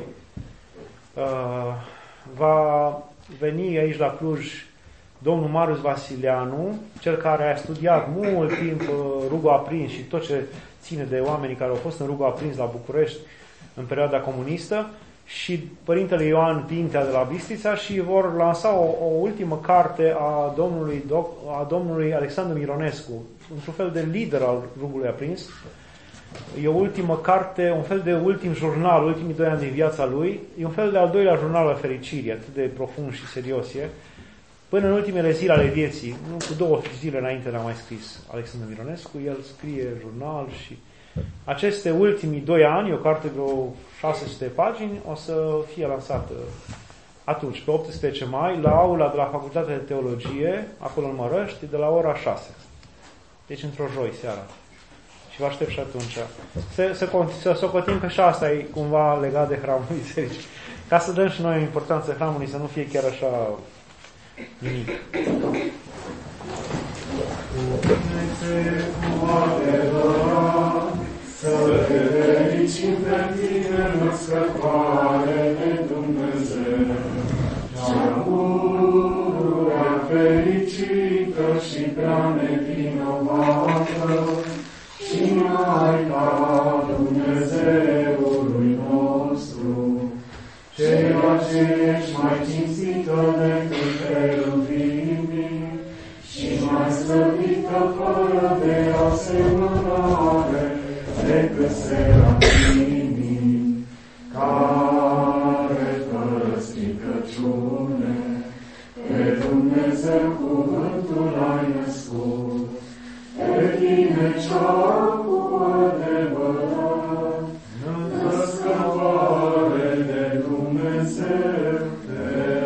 A: uh, va veni aici la Cluj domnul Marius Vasileanu, cel care a studiat mult timp rugul aprins și tot ce ține de oamenii care au fost în rugul aprins la București în perioada comunistă, și părintele Ioan Pintea de la Bistrița, și vor lansa o, o ultimă carte a domnului, doc, a domnului Alexandru Mironescu, într-un fel de lider al rugului aprins. E o ultimă carte, un fel de ultim jurnal, ultimii doi ani din viața lui. E un fel de al doilea jurnal al fericirii, atât de profund și serios e. Până în ultimele zile ale vieții, nu, cu două zile înainte l-a mai scris Alexandru Mironescu, el scrie jurnal și aceste ultimii doi ani, o carte de vreo șase sute pagini, o să fie lansată atunci, pe optsprezece mai, la aula de la Facultatea de Teologie, acolo în Mărăști, de la ora șase. Deci într-o joi seara. Și vă aștept și atunci. Să, să, să socotim că și asta e cumva legat de hramul bisericii. Ca să dăm și noi importanță hramului, să nu fie chiar așa nimic.
C: Cu adevărat, să te fericim pe tine, născătoare de Dumnezeu, cea pururea fericită și prea nevinovată, și Maica Dumnezeului nostru, ceea ce ești mai cinstită decât cheruvimii și mai slăvită fără de asemănare decât serafimii, care fără stricăciune pe Dumnezeu cuvântul ai născut. Pe tine cea cu adevărat, născătoare de Dumnezeu, te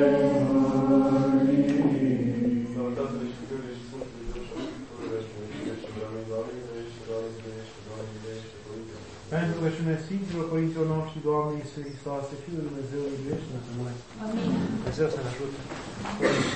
C: mărim.
D: Sănătate și putere și Sfântul Dumnezeu și Sfântul și Mântuiește, Doamne, Doamne, Miluiește, Doamne, Miluiește, Doamne, Miluiește, Părinte.
A: Pentru rugăciunea Sfinților Părinților noștri, Doamne Iisuse Hristoase, Fiul Lui Dumnezeu, iubește-ne pe noi.
B: Amin.
A: Dumnezeu să ne ajute.